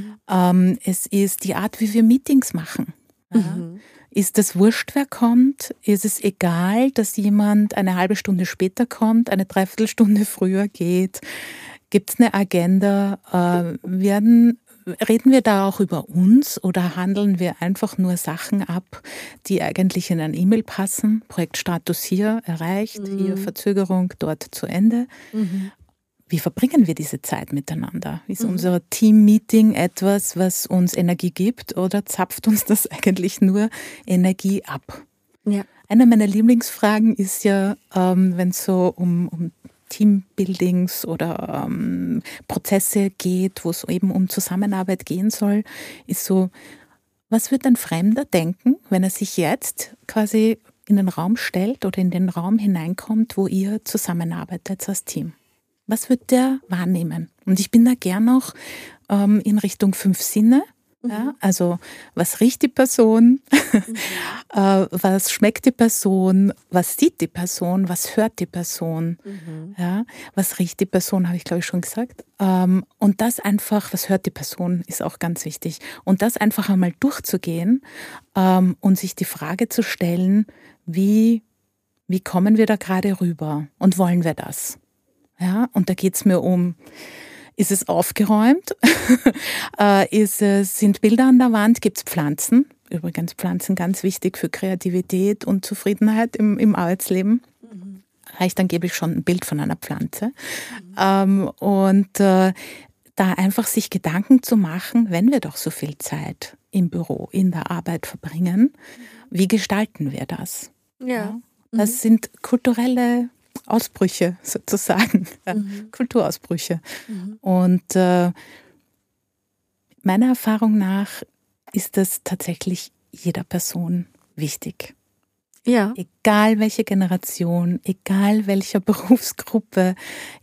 Es ist die Art, wie wir Meetings machen. Ja. Ist es wurscht, wer kommt? Ist es egal, dass jemand eine halbe Stunde später kommt, eine Dreiviertelstunde früher geht? Gibt es eine Agenda? Reden wir da auch über uns oder handeln wir einfach nur Sachen ab, die eigentlich in ein E-Mail passen? Projektstatus hier erreicht, hier Verzögerung, dort zu Ende. Wie verbringen wir diese Zeit miteinander? Ist unser Team-Meeting etwas, was uns Energie gibt oder zapft uns das eigentlich nur Energie ab? Ja. Eine meiner Lieblingsfragen ist ja, wenn es so um Teambuildings oder Prozesse geht, wo es eben um Zusammenarbeit gehen soll, ist so, was wird ein Fremder denken, wenn er sich jetzt quasi in den Raum stellt oder in den Raum hineinkommt, wo ihr zusammenarbeitet als Team? Was wird der wahrnehmen? Und ich bin da gern noch in Richtung 5 Sinne. Ja, also was riecht die Person, was schmeckt die Person, was sieht die Person, was hört die Person, ja, was riecht die Person, habe ich glaube ich schon gesagt. Und das einfach, was hört die Person, ist auch ganz wichtig. Und das einfach einmal durchzugehen und sich die Frage zu stellen, wie kommen wir da gerade rüber und wollen wir das? Ja, und da geht es mir um, ist es aufgeräumt? Sind Bilder an der Wand? Gibt es Pflanzen? Übrigens Pflanzen ganz wichtig für Kreativität und Zufriedenheit im Arbeitsleben. Reicht angeblich schon ein Bild von einer Pflanze. Da einfach sich Gedanken zu machen, wenn wir doch so viel Zeit im Büro, in der Arbeit verbringen, wie gestalten wir das? Ja. Das sind kulturelle Ausbrüche sozusagen, Kulturausbrüche. Und meiner Erfahrung nach ist das tatsächlich jeder Person wichtig. Ja. Egal welche Generation, egal welcher Berufsgruppe,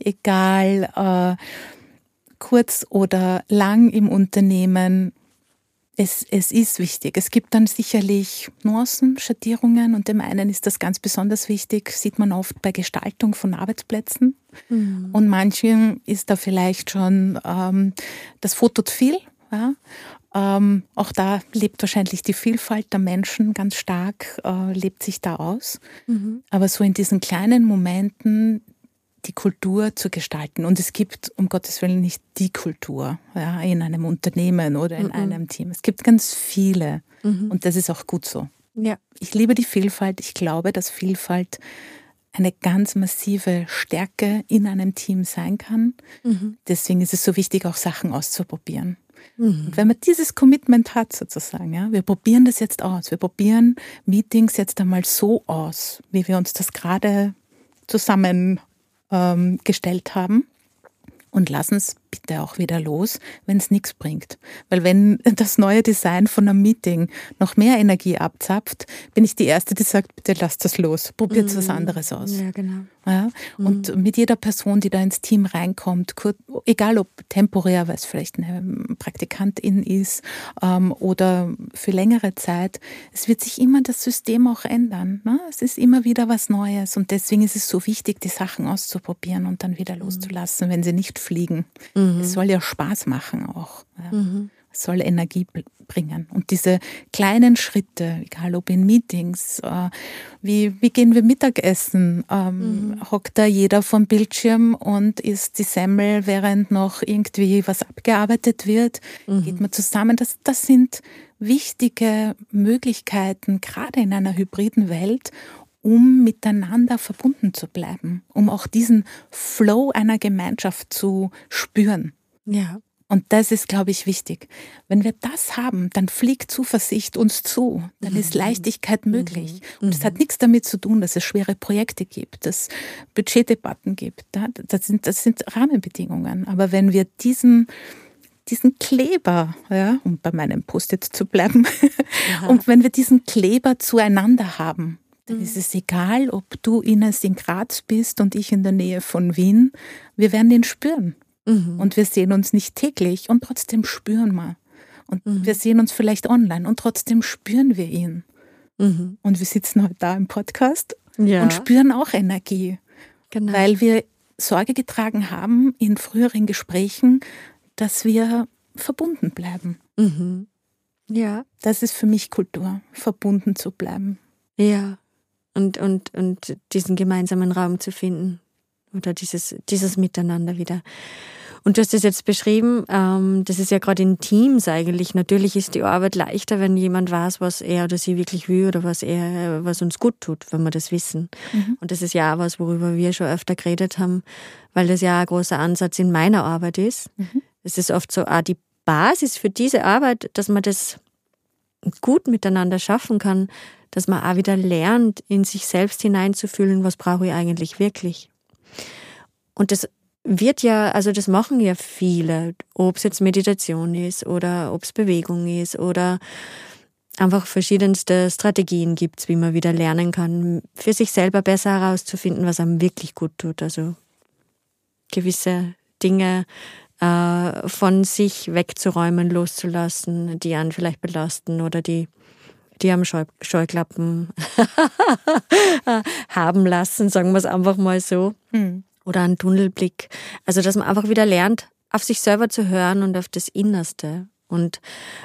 egal kurz oder lang im Unternehmen, es ist wichtig. Es gibt dann sicherlich Nuancen, Schattierungen und dem einen ist das ganz besonders wichtig, sieht man oft bei Gestaltung von Arbeitsplätzen. Und manchen ist da vielleicht schon das Foto zu viel. Ja? Auch da lebt wahrscheinlich die Vielfalt der Menschen ganz stark, lebt sich da aus. Aber so in diesen kleinen Momenten die Kultur zu gestalten. Und es gibt, um Gottes Willen, nicht die Kultur ja, in einem Unternehmen oder in einem Team. Es gibt ganz viele und das ist auch gut so. Ja. Ich liebe die Vielfalt. Ich glaube, dass Vielfalt eine ganz massive Stärke in einem Team sein kann. Deswegen ist es so wichtig, auch Sachen auszuprobieren. Und wenn man dieses Commitment hat sozusagen, ja, wir probieren das jetzt aus, wir probieren Meetings jetzt einmal so aus, wie wir uns das gerade zusammengestellt haben und lassen es bitte auch wieder los, wenn es nichts bringt. Weil wenn das neue Design von einem Meeting noch mehr Energie abzapft, bin ich die Erste, die sagt, bitte lasst das los, probiert was anderes aus. Ja, genau. Ja? Und mit jeder Person, die da ins Team reinkommt, egal ob temporär, weil es vielleicht eine Praktikantin ist oder für längere Zeit, es wird sich immer das System auch ändern. Ne? Es ist immer wieder was Neues und deswegen ist es so wichtig, die Sachen auszuprobieren und dann wieder loszulassen, wenn sie nicht fliegen. Es soll ja Spaß machen auch. Ja. Es soll Energie bringen. Und diese kleinen Schritte, egal ob in Meetings, wie gehen wir Mittagessen, hockt da jeder vom Bildschirm und isst die Semmel, während noch irgendwie was abgearbeitet wird, geht man zusammen. Das sind wichtige Möglichkeiten, gerade in einer hybriden Welt, um miteinander verbunden zu bleiben, um auch diesen Flow einer Gemeinschaft zu spüren. Ja. Und das ist, glaube ich, wichtig. Wenn wir das haben, dann fliegt Zuversicht uns zu. Dann ist Leichtigkeit möglich. Und es hat nichts damit zu tun, dass es schwere Projekte gibt, dass es Budgetdebatten gibt. Das sind Rahmenbedingungen. Aber wenn wir diesen Kleber, ja, um bei meinem Post-it zu bleiben, und wenn wir diesen Kleber zueinander haben, dann ist es egal, ob du, Ines, in Graz bist und ich in der Nähe von Wien. Wir werden ihn spüren. Und wir sehen uns nicht täglich und trotzdem spüren wir. Und wir sehen uns vielleicht online und trotzdem spüren wir ihn. Und wir sitzen heute da im Podcast und spüren auch Energie. Genau. Weil wir Sorge getragen haben in früheren Gesprächen, dass wir verbunden bleiben. Ja. Das ist für mich Kultur, verbunden zu bleiben. Ja. Und diesen gemeinsamen Raum zu finden. Oder dieses Miteinander wieder. Und du hast das jetzt beschrieben, das ist ja gerade in Teams eigentlich. Natürlich ist die Arbeit leichter, wenn jemand weiß, was er oder sie wirklich will oder was uns gut tut, wenn wir das wissen. Und das ist ja auch was, worüber wir schon öfter geredet haben, weil das ja ein großer Ansatz in meiner Arbeit ist. Es ist oft so auch die Basis für diese Arbeit, dass man das gut miteinander schaffen kann, dass man auch wieder lernt, in sich selbst hineinzufühlen, was brauche ich eigentlich wirklich. Und das wird ja, also das machen ja viele, ob es jetzt Meditation ist oder ob es Bewegung ist oder einfach verschiedenste Strategien gibt, wie man wieder lernen kann, für sich selber besser herauszufinden, was einem wirklich gut tut. Also gewisse Dinge von sich wegzuräumen, loszulassen, die einen vielleicht belasten oder die am Scheuklappen haben lassen, sagen wir es einfach mal so. Oder einen Tunnelblick. Also, dass man einfach wieder lernt, auf sich selber zu hören und auf das Innerste. Und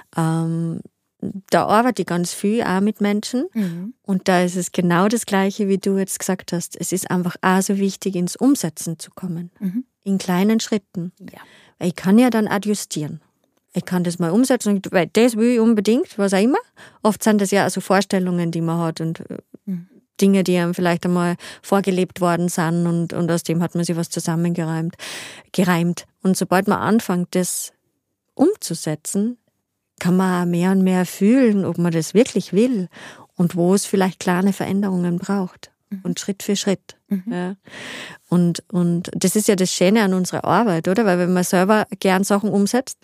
da arbeite ich ganz viel auch mit Menschen. Und da ist es genau das Gleiche, wie du jetzt gesagt hast. Es ist einfach auch so wichtig, ins Umsetzen zu kommen. In kleinen Schritten. Ja. Weil ich kann ja dann adjustieren. Ich kann das mal umsetzen, weil das will ich unbedingt, was auch immer. Oft sind das ja also Vorstellungen, die man hat und Dinge, die einem vielleicht einmal vorgelebt worden sind und aus dem hat man sich was zusammengereimt. Und sobald man anfängt, das umzusetzen, kann man auch mehr und mehr fühlen, ob man das wirklich will und wo es vielleicht kleine Veränderungen braucht. Und Schritt für Schritt. Ja. Und das ist ja das Schöne an unserer Arbeit, oder? Weil wenn man selber gern Sachen umsetzt,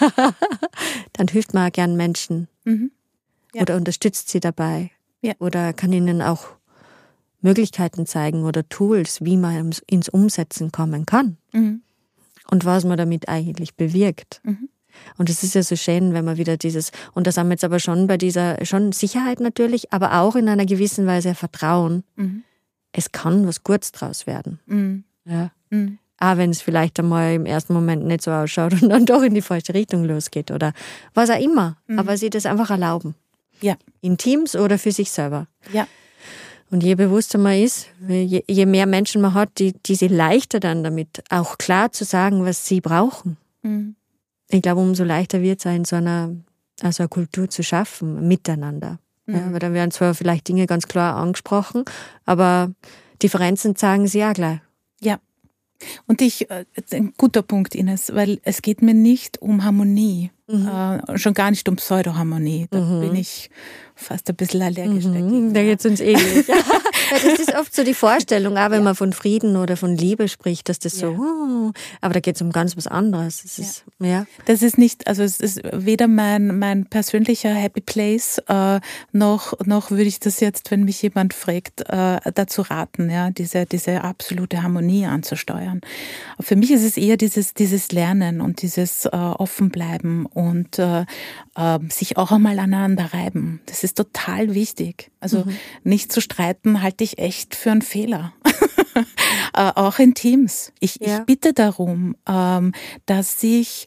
dann hilft man auch gern Menschen. Ja. Oder unterstützt sie dabei. Ja. Oder kann ihnen auch Möglichkeiten zeigen oder Tools, wie man ins Umsetzen kommen kann. Und was man damit eigentlich bewirkt. Und es ist ja so schön, wenn man wieder und das haben wir jetzt aber schon bei schon Sicherheit natürlich, aber auch in einer gewissen Weise Vertrauen. Es kann was Gutes draus werden. Ja. Auch wenn es vielleicht einmal im ersten Moment nicht so ausschaut und dann doch in die falsche Richtung losgeht oder was auch immer. Aber sie das einfach erlauben. Ja. In Teams oder für sich selber. Ja. Und je bewusster man ist, je mehr Menschen man hat, die sie leichter dann damit auch klar zu sagen, was sie brauchen. Ich glaube, umso leichter wird es in so einer Kultur zu schaffen, miteinander. Ja, weil dann werden zwar vielleicht Dinge ganz klar angesprochen, aber Differenzen sagen sie auch gleich. Ja. Und ein guter Punkt, Ines, weil es geht mir nicht um Harmonie, schon gar nicht um Pseudoharmonie. Da bin ich fast ein bisschen allergisch dagegen. Da geht es uns ähnlich. Das ist oft so die Vorstellung, auch wenn man von Frieden oder von Liebe spricht, dass das so, aber da geht es um ganz was anderes. Das ist nicht, also es ist weder mein persönlicher Happy Place, noch würde ich das jetzt, wenn mich jemand fragt, dazu raten, ja, diese absolute Harmonie anzusteuern. Für mich ist es eher dieses Lernen und dieses Offenbleiben und sich auch einmal aneinander reiben. Das ist total wichtig. Also nicht zu streiten halte ich echt für einen Fehler. Auch in Teams. Ich bitte darum, dass sich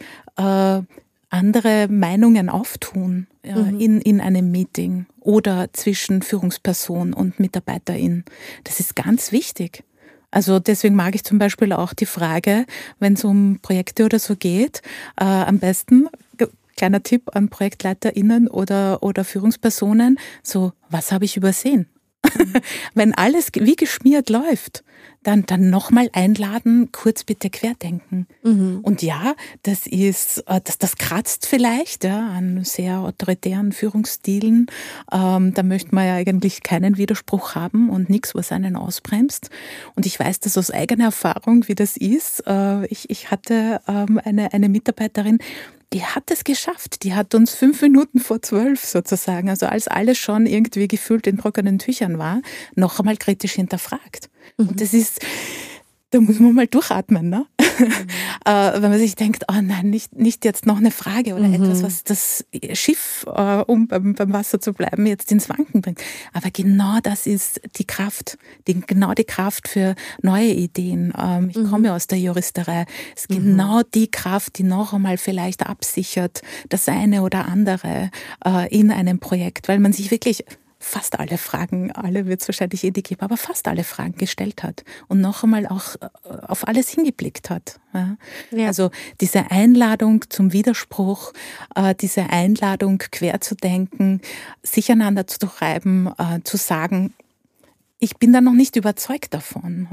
andere Meinungen auftun in einem Meeting oder zwischen Führungsperson und Mitarbeiterin. Das ist ganz wichtig. Also deswegen mag ich zum Beispiel auch die Frage, wenn es um Projekte oder so geht, am besten, kleiner Tipp an ProjektleiterInnen oder Führungspersonen, so, was habe ich übersehen? Wenn alles wie geschmiert läuft, dann nochmal einladen, kurz bitte querdenken. Und ja, das kratzt vielleicht an sehr autoritären Führungsstilen. Da möchte man ja eigentlich keinen Widerspruch haben und nichts, was einen ausbremst. Und ich weiß das aus eigener Erfahrung, wie das ist. Ich hatte eine Mitarbeiterin, die hat es geschafft. Die hat uns 5 Minuten vor 12 sozusagen, also als alles schon irgendwie gefühlt in trockenen Tüchern war, noch einmal kritisch hinterfragt. Und das ist, da muss man mal durchatmen, ne? Wenn man sich denkt, oh nein, nicht jetzt noch eine Frage oder etwas, was das Schiff, um beim Wasser zu bleiben, jetzt ins Wanken bringt. Aber genau das ist die Kraft, genau die Kraft für neue Ideen. Ich komme aus der Juristerei. Es ist genau die Kraft, die noch einmal vielleicht absichert, das eine oder andere in einem Projekt, weil man sich wirklich fast alle Fragen, alle wird es wahrscheinlich die geben, aber fast alle Fragen gestellt hat und noch einmal auch auf alles hingeblickt hat. Ja. Ja. Also diese Einladung zum Widerspruch, diese Einladung quer zu denken, sich aneinander zu reiben, zu sagen, ich bin da noch nicht überzeugt davon.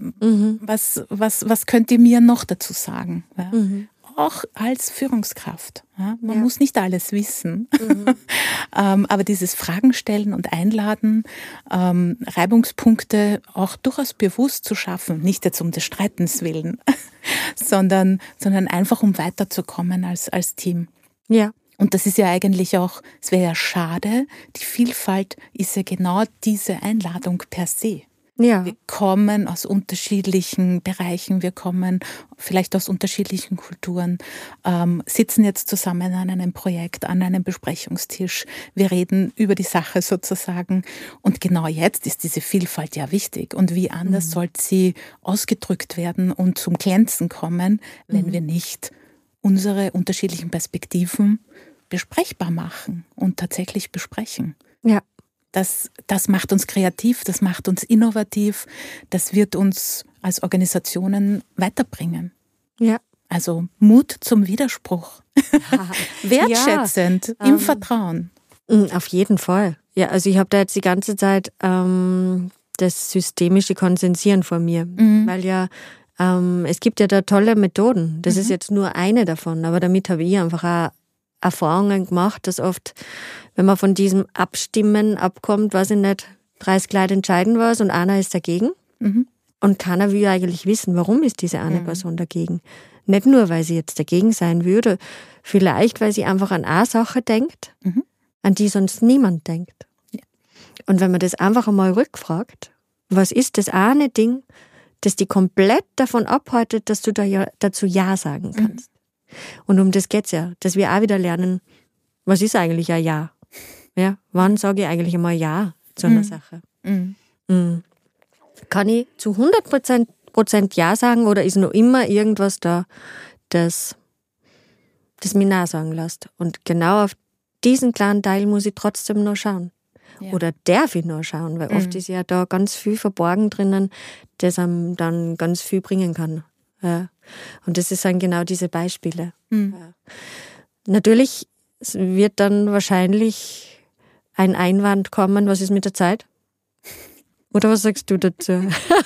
Was könnt ihr mir noch dazu sagen? Ja. Auch als Führungskraft. Ja? Man muss nicht alles wissen. Aber dieses Fragen stellen und einladen, Reibungspunkte auch durchaus bewusst zu schaffen, nicht jetzt um des Streitens willen, sondern einfach um weiterzukommen als Team. Ja. Und das ist ja eigentlich auch, es wäre ja schade, die Vielfalt ist ja genau diese Einladung per se. Ja. Wir kommen aus unterschiedlichen Bereichen, wir kommen vielleicht aus unterschiedlichen Kulturen, sitzen jetzt zusammen an einem Projekt, an einem Besprechungstisch. Wir reden über die Sache sozusagen. Und genau jetzt ist diese Vielfalt ja wichtig. Und wie anders soll sie ausgedrückt werden und zum Glänzen kommen, wenn wir nicht unsere unterschiedlichen Perspektiven besprechbar machen und tatsächlich besprechen. Ja. Das macht uns kreativ, das macht uns innovativ, das wird uns als Organisationen weiterbringen. Ja. Also Mut zum Widerspruch. Wertschätzend, im Vertrauen. Auf jeden Fall. Ja, also ich habe da jetzt die ganze Zeit das systemische Konsensieren vor mir, weil ja es gibt ja da tolle Methoden. Das ist jetzt nur eine davon, aber damit habe ich einfach auch Erfahrungen gemacht, dass oft, wenn man von diesem Abstimmen abkommt, weiß ich nicht, 30 Leute entscheiden was und einer ist dagegen. Und keiner will eigentlich wissen, warum ist diese eine Person dagegen. Nicht nur, weil sie jetzt dagegen sein würde, vielleicht, weil sie einfach an eine Sache denkt, an die sonst niemand denkt. Ja. Und wenn man das einfach einmal rückfragt, was ist das eine Ding, das die komplett davon abhaltet, dass du dazu Ja sagen kannst. Und um das geht's ja, dass wir auch wieder lernen, was ist eigentlich ein Ja? Ja, wann sage ich eigentlich einmal Ja zu einer Sache? Kann ich zu 100% Ja sagen oder ist noch immer irgendwas da, das mich Nein sagen lässt? Und genau auf diesen kleinen Teil muss ich trotzdem noch schauen. Ja. Oder darf ich noch schauen, weil oft ist ja da ganz viel verborgen drinnen, das einem dann ganz viel bringen kann. Ja. Und das sind genau diese Beispiele. Ja. Natürlich wird dann wahrscheinlich ein Einwand kommen, was ist mit der Zeit? Oder was sagst du dazu?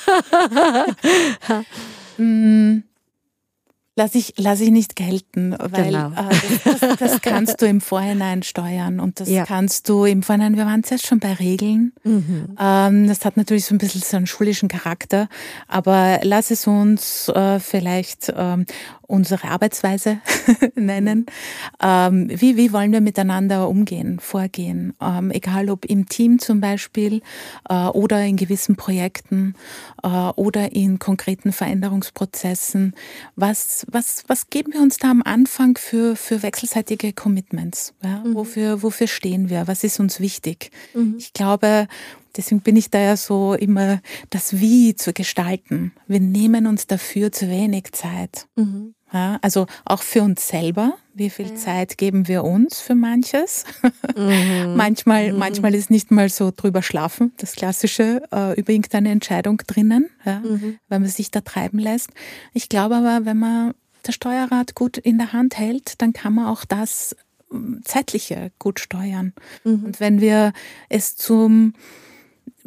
Lass ich nicht gelten, weil das kannst du im Vorhinein steuern und das kannst du im Vorhinein, wir waren jetzt schon bei Regeln, das hat natürlich so ein bisschen so einen schulischen Charakter, aber lass es uns vielleicht unsere Arbeitsweise nennen. Wie wollen wir miteinander umgehen, vorgehen? Egal ob im Team zum Beispiel oder in gewissen Projekten oder in konkreten Veränderungsprozessen. Was geben wir uns da am Anfang für wechselseitige Commitments? Ja? Wofür stehen wir? Was ist uns wichtig? Ich glaube, deswegen bin ich da ja so immer das Wie zu gestalten. Wir nehmen uns dafür zu wenig Zeit. Ja, also auch für uns selber. Wie viel Zeit geben wir uns für manches? Manchmal ist nicht mal so drüber schlafen, das Klassische, über irgendeine Entscheidung drinnen, ja, weil man sich da treiben lässt. Ich glaube aber, wenn man das Steuerrad gut in der Hand hält, dann kann man auch das Zeitliche gut steuern. Und wenn wir es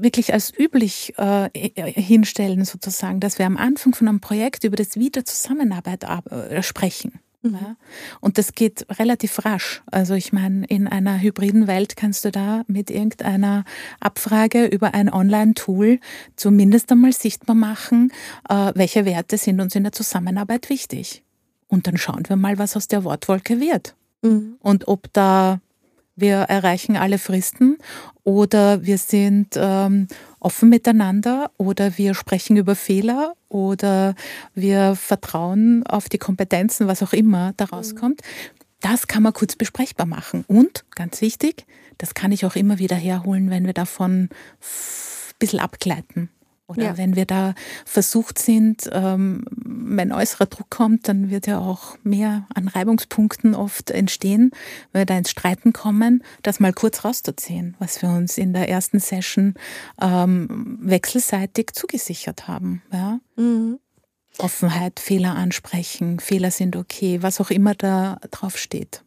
wirklich als üblich hinstellen, sozusagen, dass wir am Anfang von einem Projekt über das Wiederzusammenarbeit sprechen. Ja? Und das geht relativ rasch. Also ich meine, in einer hybriden Welt kannst du da mit irgendeiner Abfrage über ein Online-Tool zumindest einmal sichtbar machen, welche Werte sind uns in der Zusammenarbeit wichtig. Und dann schauen wir mal, was aus der Wortwolke wird. Und ob wir erreichen alle Fristen oder wir sind offen miteinander oder wir sprechen über Fehler oder wir vertrauen auf die Kompetenzen, was auch immer daraus kommt. Das kann man kurz besprechbar machen. Und, ganz wichtig, das kann ich auch immer wieder herholen, wenn wir davon ein bisschen abgleiten. Oder wenn wir da versucht sind, wenn äußerer Druck kommt, dann wird ja auch mehr an Reibungspunkten oft entstehen, wenn wir da ins Streiten kommen, das mal kurz rauszuziehen, was wir uns in der ersten Session wechselseitig zugesichert haben. Ja? Offenheit, Fehler ansprechen, Fehler sind okay, was auch immer da drauf steht.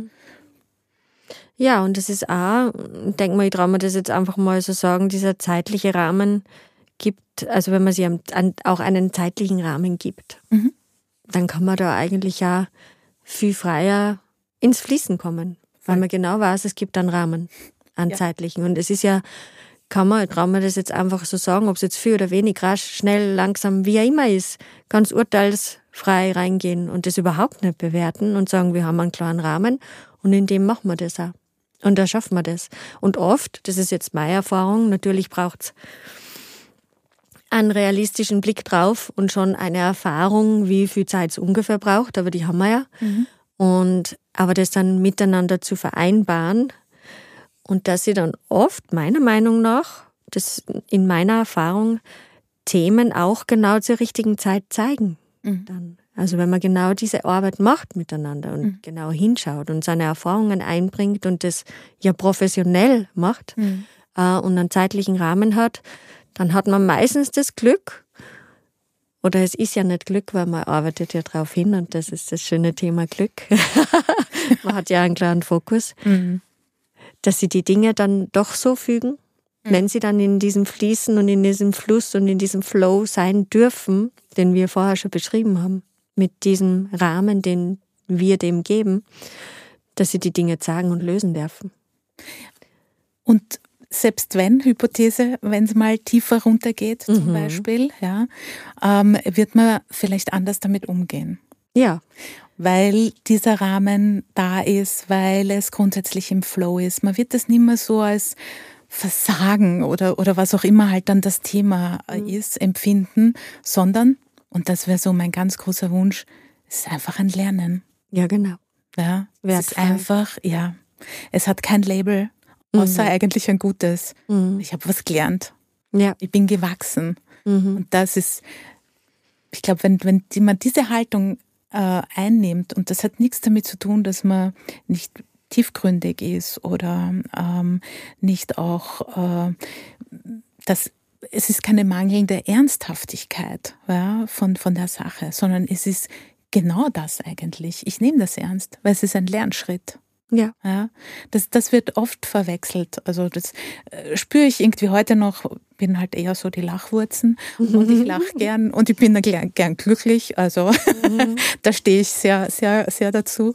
Ja, und das ist auch, denke mal, ich traue mir das jetzt einfach mal so sagen, dieser zeitliche Rahmen gibt, also wenn man sich auch einen zeitlichen Rahmen gibt, dann kann man da eigentlich auch viel freier ins Fließen kommen, weil man genau weiß, es gibt einen Rahmen, einen zeitlichen. Und es ist ja, trauen wir das jetzt einfach so sagen, ob es jetzt viel oder wenig, rasch, schnell, langsam, wie er immer ist, ganz urteilsfrei reingehen und das überhaupt nicht bewerten und sagen, wir haben einen klaren Rahmen und in dem machen wir das auch. Und da schaffen wir das. Und oft, das ist jetzt meine Erfahrung, natürlich braucht's einen realistischen Blick drauf und schon eine Erfahrung, wie viel Zeit es ungefähr braucht, aber die haben wir ja. Aber das dann miteinander zu vereinbaren und dass sie dann oft, meiner Meinung nach, das in meiner Erfahrung, Themen auch genau zur richtigen Zeit zeigen. Dann. Also wenn man genau diese Arbeit macht miteinander und genau hinschaut und seine Erfahrungen einbringt und das ja professionell macht und einen zeitlichen Rahmen hat, dann hat man meistens das Glück, oder es ist ja nicht Glück, weil man arbeitet ja darauf hin und das ist das schöne Thema Glück. Man hat ja einen klaren Fokus, dass sie die Dinge dann doch so fügen, wenn sie dann in diesem Fließen und in diesem Fluss und in diesem Flow sein dürfen, den wir vorher schon beschrieben haben, mit diesem Rahmen, den wir dem geben, dass sie die Dinge sagen und lösen dürfen. Und selbst wenn, Hypothese, wenn es mal tiefer runtergeht zum Beispiel, wird man vielleicht anders damit umgehen. Ja. Weil dieser Rahmen da ist, weil es grundsätzlich im Flow ist. Man wird das nicht mehr so als Versagen oder was auch immer halt dann das Thema ist, empfinden, sondern, und das wäre so mein ganz großer Wunsch, es ist einfach ein Lernen. Ja, genau. Ja, es ist einfach, es hat kein Label, außer eigentlich ein gutes. Ich habe was gelernt. Ja. Ich bin gewachsen. Und das ist, ich glaube, wenn man diese Haltung einnimmt, und das hat nichts damit zu tun, dass man nicht tiefgründig ist oder nicht auch, es ist keine mangelnde Ernsthaftigkeit von der Sache, sondern es ist genau das eigentlich. Ich nehme das ernst, weil es ist ein Lernschritt. Ja. Das wird oft verwechselt. Also das spüre ich irgendwie heute noch, bin halt eher so die Lachwurzen und ich lache gern und ich bin dann gern glücklich. Also da stehe ich sehr, sehr, sehr dazu.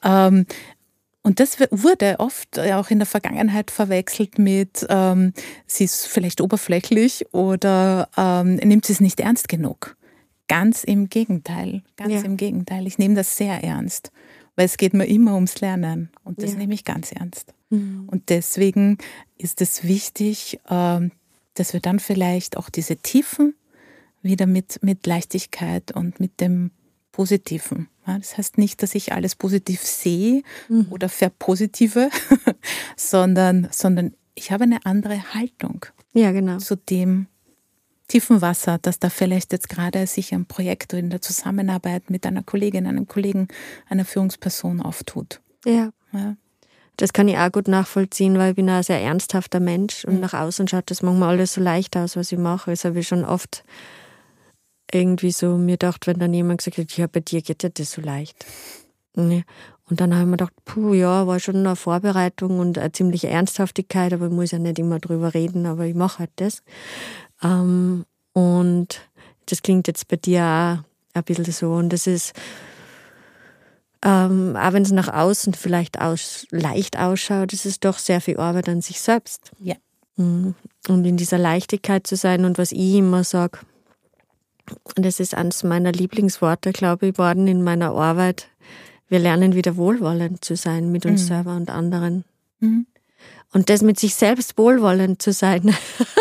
Und das wurde oft auch in der Vergangenheit verwechselt mit, sie ist vielleicht oberflächlich oder nimmt sie es nicht ernst genug. Ganz im Gegenteil, im Gegenteil. Ich nehme das sehr ernst. Weil es geht mir immer ums Lernen und das nehme ich ganz ernst. Und deswegen ist es wichtig, dass wir dann vielleicht auch diese Tiefen wieder mit Leichtigkeit und mit dem Positiven. Das heißt nicht, dass ich alles positiv sehe oder verpositive, sondern ich habe eine andere Haltung zu dem tiefen Wasser, das da vielleicht jetzt gerade sich am Projekt oder in der Zusammenarbeit mit einer Kollegin, einem Kollegen, einer Führungsperson auftut. Ja. Das kann ich auch gut nachvollziehen, weil ich bin auch ein sehr ernsthafter Mensch und nach außen schaut das manchmal alles so leicht aus, was ich mache. Das habe ich schon oft irgendwie so mir gedacht, wenn dann jemand gesagt hat, ja, bei dir geht das so leicht. Und dann habe ich mir gedacht, war schon eine Vorbereitung und eine ziemliche Ernsthaftigkeit, aber ich muss ja nicht immer drüber reden, aber ich mache halt das. Und das klingt jetzt bei dir auch ein bisschen so. Und das ist, auch wenn es nach außen vielleicht leicht ausschaut, ist es doch sehr viel Arbeit an sich selbst. Ja. Und in dieser Leichtigkeit zu sein und was ich immer sage, das ist eines meiner Lieblingsworte, glaube ich, geworden in meiner Arbeit. Wir lernen wieder wohlwollend zu sein mit uns selber und anderen. Mhm. Und das mit sich selbst wohlwollend zu sein,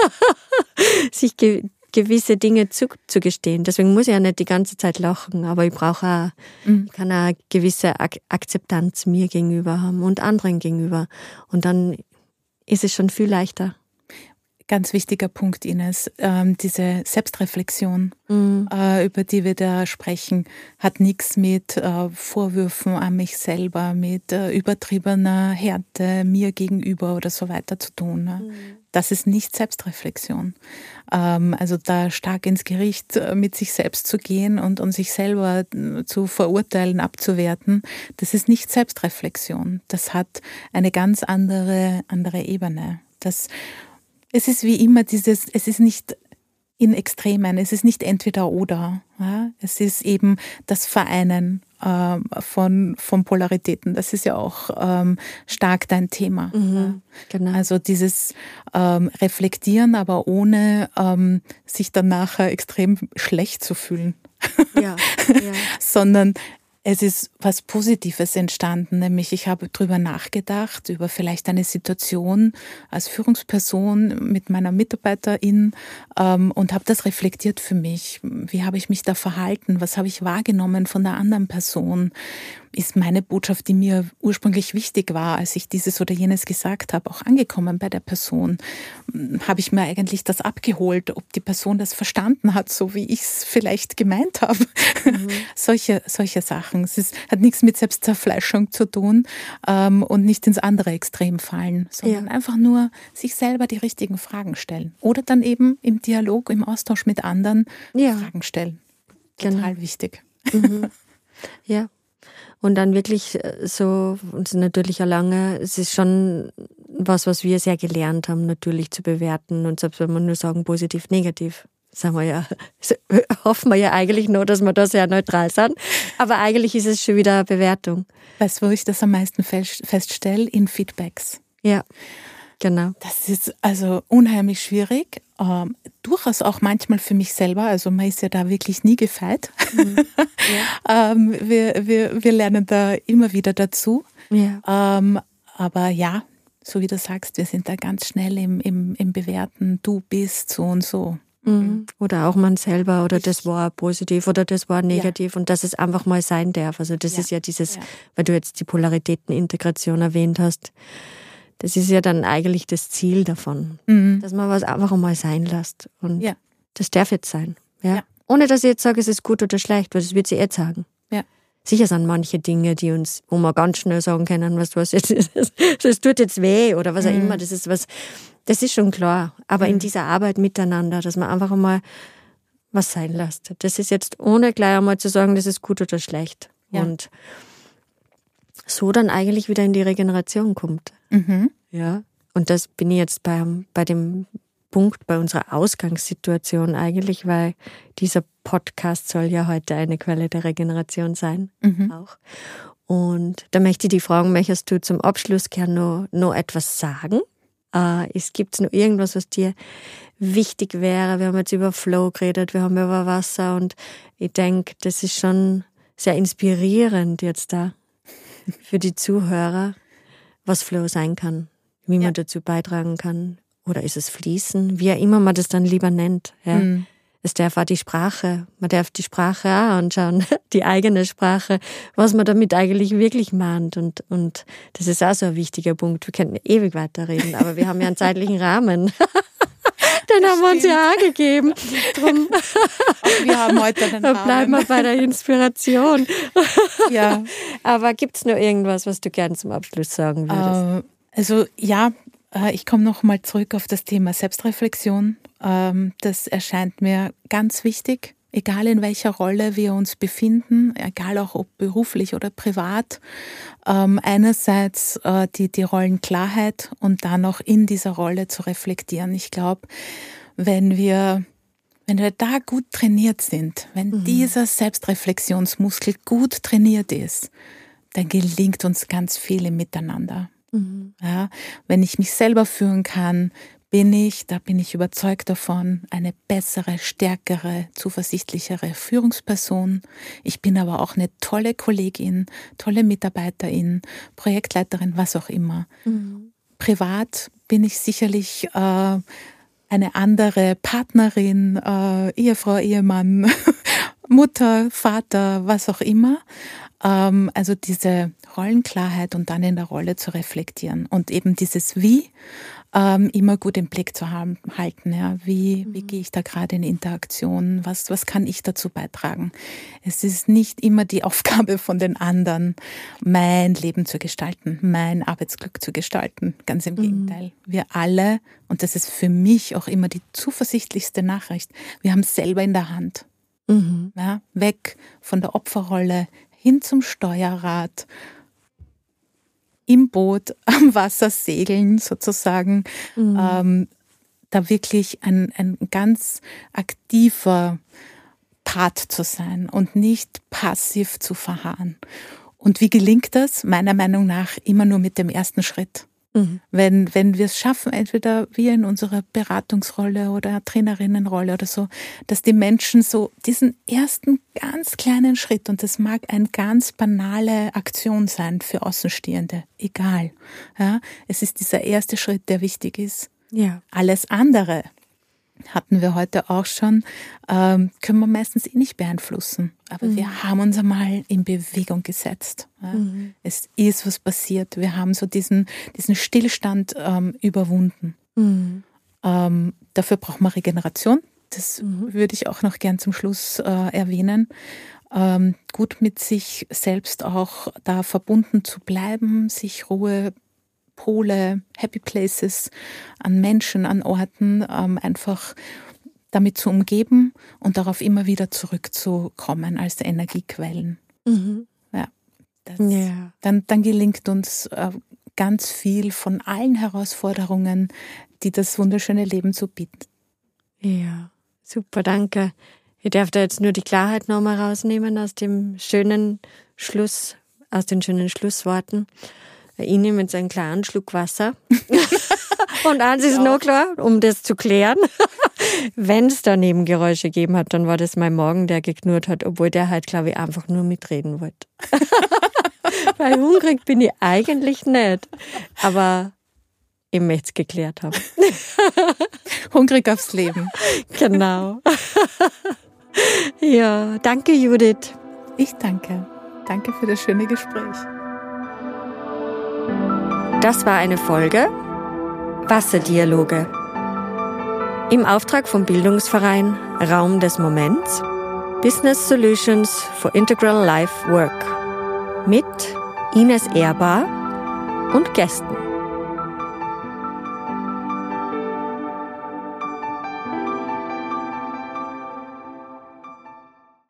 sich gewisse Dinge zugestehen. Deswegen muss ich ja nicht die ganze Zeit lachen, aber ich brauche auch, ich kann auch eine gewisse Akzeptanz mir gegenüber haben und anderen gegenüber. Und dann ist es schon viel leichter. Ganz wichtiger Punkt, Ines. Diese Selbstreflexion, über die wir da sprechen, hat nichts mit Vorwürfen an mich selber, mit übertriebener Härte mir gegenüber oder so weiter zu tun. Ne? Das ist nicht Selbstreflexion. Also da stark ins Gericht mit sich selbst zu gehen und sich selber zu verurteilen, abzuwerten, das ist nicht Selbstreflexion. Das hat eine ganz andere Ebene. Es ist wie immer es ist nicht in Extremen, es ist nicht entweder oder. Ja? Es ist eben das Vereinen von Polaritäten. Das ist ja auch stark dein Thema. Ja? Genau. Also dieses Reflektieren, aber ohne sich dann nachher extrem schlecht zu fühlen. Ja. Sondern es ist was Positives entstanden, nämlich ich habe drüber nachgedacht, über vielleicht eine Situation als Führungsperson mit meiner Mitarbeiterin und habe das reflektiert für mich. Wie habe ich mich da verhalten? Was habe ich wahrgenommen von der anderen Person? Ist meine Botschaft, die mir ursprünglich wichtig war, als ich dieses oder jenes gesagt habe, auch angekommen bei der Person? Habe ich mir eigentlich das abgeholt, ob die Person das verstanden hat, so wie ich es vielleicht gemeint habe? Solche Sachen. Hat nichts mit Selbstzerfleischung zu tun und nicht ins andere Extrem fallen, sondern einfach nur sich selber die richtigen Fragen stellen. Oder dann eben im Dialog, im Austausch mit anderen Fragen stellen. Total wichtig. Ja. Und dann wirklich so, und natürlich auch lange, es ist schon was wir sehr gelernt haben, natürlich zu bewerten. Und selbst wenn wir nur sagen, positiv, negativ, sagen wir ja, hoffen wir ja eigentlich nur, dass wir da sehr neutral sind. Aber eigentlich ist es schon wieder eine Bewertung. Weißt du, wo ich das am meisten feststelle? In Feedbacks. Ja, genau. Das ist also unheimlich schwierig. Durchaus auch manchmal für mich selber. Also man ist ja da wirklich nie gefeit. Ja. Wir lernen da immer wieder dazu. Ja. Aber ja, so wie du sagst, wir sind da ganz schnell im Bewerten. Du bist so und so. Oder auch man selber, oder das war positiv oder das war negativ und dass es einfach mal sein darf. Also das ist ja dieses, weil du jetzt die Polaritätenintegration erwähnt hast, das ist ja dann eigentlich das Ziel davon, dass man was einfach mal sein lässt. Und das darf jetzt sein. Ja? Ohne dass ich jetzt sage, es ist gut oder schlecht, weil das wird sie jetzt sagen. Ja. Sicher sind manche Dinge, wo wir ganz schnell sagen können, was jetzt ist, das tut jetzt weh oder was auch immer, das ist schon klar. Aber in dieser Arbeit miteinander, dass man einfach einmal was sein lässt. Das ist jetzt ohne gleich einmal zu sagen, das ist gut oder schlecht. Ja. Und so dann eigentlich wieder in die Regeneration kommt. Ja. Und das bin ich jetzt bei dem Punkt, bei unserer Ausgangssituation eigentlich, weil dieser Podcast soll ja heute eine Quelle der Regeneration sein. Auch. Und da möchte ich dich fragen, möchtest du zum Abschluss gerne noch etwas sagen? Gibt es noch irgendwas, was dir wichtig wäre? Wir haben jetzt über Flow geredet, wir haben über Wasser und ich denke, das ist schon sehr inspirierend jetzt da für die Zuhörer, was Flow sein kann, wie man dazu beitragen kann. Oder ist es Fließen? Wie auch immer man das dann lieber nennt. Ja. Es darf auch man darf die Sprache auch anschauen, die eigene Sprache, was man damit eigentlich wirklich meint. Und das ist auch so ein wichtiger Punkt. Wir könnten ewig weiterreden, aber wir haben ja einen zeitlichen Rahmen. Den haben wir uns ja auch gegeben. Drum wir haben heute einen Rahmen. Bleiben wir bei der Inspiration. Ja. Aber gibt es noch irgendwas, was du gerne zum Abschluss sagen würdest? Also ich komme noch mal zurück auf das Thema Selbstreflexion. Das erscheint mir ganz wichtig egal in welcher Rolle wir uns befinden, egal auch ob beruflich oder privat. Einerseits die Rollenklarheit und dann auch in dieser Rolle zu reflektieren. Ich glaube, wenn wir da gut trainiert sind, wenn dieser Selbstreflexionsmuskel gut trainiert ist, dann gelingt uns ganz viel im Miteinander. Ja, wenn ich mich selber führen kann, bin ich überzeugt davon, eine bessere, stärkere, zuversichtlichere Führungsperson. Ich bin aber auch eine tolle Kollegin, tolle Mitarbeiterin, Projektleiterin, was auch immer. Privat bin ich sicherlich eine andere Partnerin, Ehefrau, Ehemann, Mutter, Vater, was auch immer. Also diese Rollenklarheit und dann in der Rolle zu reflektieren und eben dieses Wie immer gut im Blick zu halten. Ja? Wie gehe ich da gerade in Interaktion? Was kann ich dazu beitragen? Es ist nicht immer die Aufgabe von den anderen, mein Leben zu gestalten, mein Arbeitsglück zu gestalten. Ganz im Gegenteil. Wir alle, und das ist für mich auch immer die zuversichtlichste Nachricht, wir haben es selber in der Hand. Ja? Weg von der Opferrolle hin zum Steuerrad, im Boot, am Wasser segeln sozusagen, da wirklich ein ganz aktiver Part zu sein und nicht passiv zu verharren. Und wie gelingt das? Meiner Meinung nach immer nur mit dem ersten Schritt. Wenn wir es schaffen, entweder wir in unserer Beratungsrolle oder Trainerinnenrolle oder so, dass die Menschen so diesen ersten ganz kleinen Schritt, und das mag eine ganz banale Aktion sein für Außenstehende, egal. Ja, es ist dieser erste Schritt, der wichtig ist. Ja. Alles andere, hatten wir heute auch schon, können wir meistens nicht beeinflussen. Aber wir haben uns einmal in Bewegung gesetzt. Ja. Es ist was passiert. Wir haben so diesen Stillstand überwunden. Dafür braucht man Regeneration. Das würde ich auch noch gern zum Schluss erwähnen. Gut mit sich selbst auch da verbunden zu bleiben, sich Ruhe, Pole, Happy Places an Menschen, an Orten einfach damit zu umgeben und darauf immer wieder zurückzukommen als Energiequellen. Ja, Dann gelingt uns ganz viel von allen Herausforderungen, die das wunderschöne Leben so bietet. Ja, super, danke. Ich darf da jetzt nur die Klarheit nochmal rausnehmen aus dem schönen Schluss, aus den schönen Schlussworten. Ich nehme jetzt einen kleinen Schluck Wasser. Und eins ist noch klar, um das zu klären. Wenn es da Nebengeräusche gegeben hat, dann war das mein Magen, der geknurrt hat, obwohl der halt, glaube ich, einfach nur mitreden wollte. Weil hungrig bin ich eigentlich nicht. Aber ich möchte es geklärt haben. Hungrig aufs Leben. Genau. Ja, danke Judith. Ich danke. Danke für das schöne Gespräch. Das war eine Folge Wasserdialoge im Auftrag vom Bildungsverein Raum des Moments Business Solutions for Integral Life Work mit Ines Ehrbar und Gästen.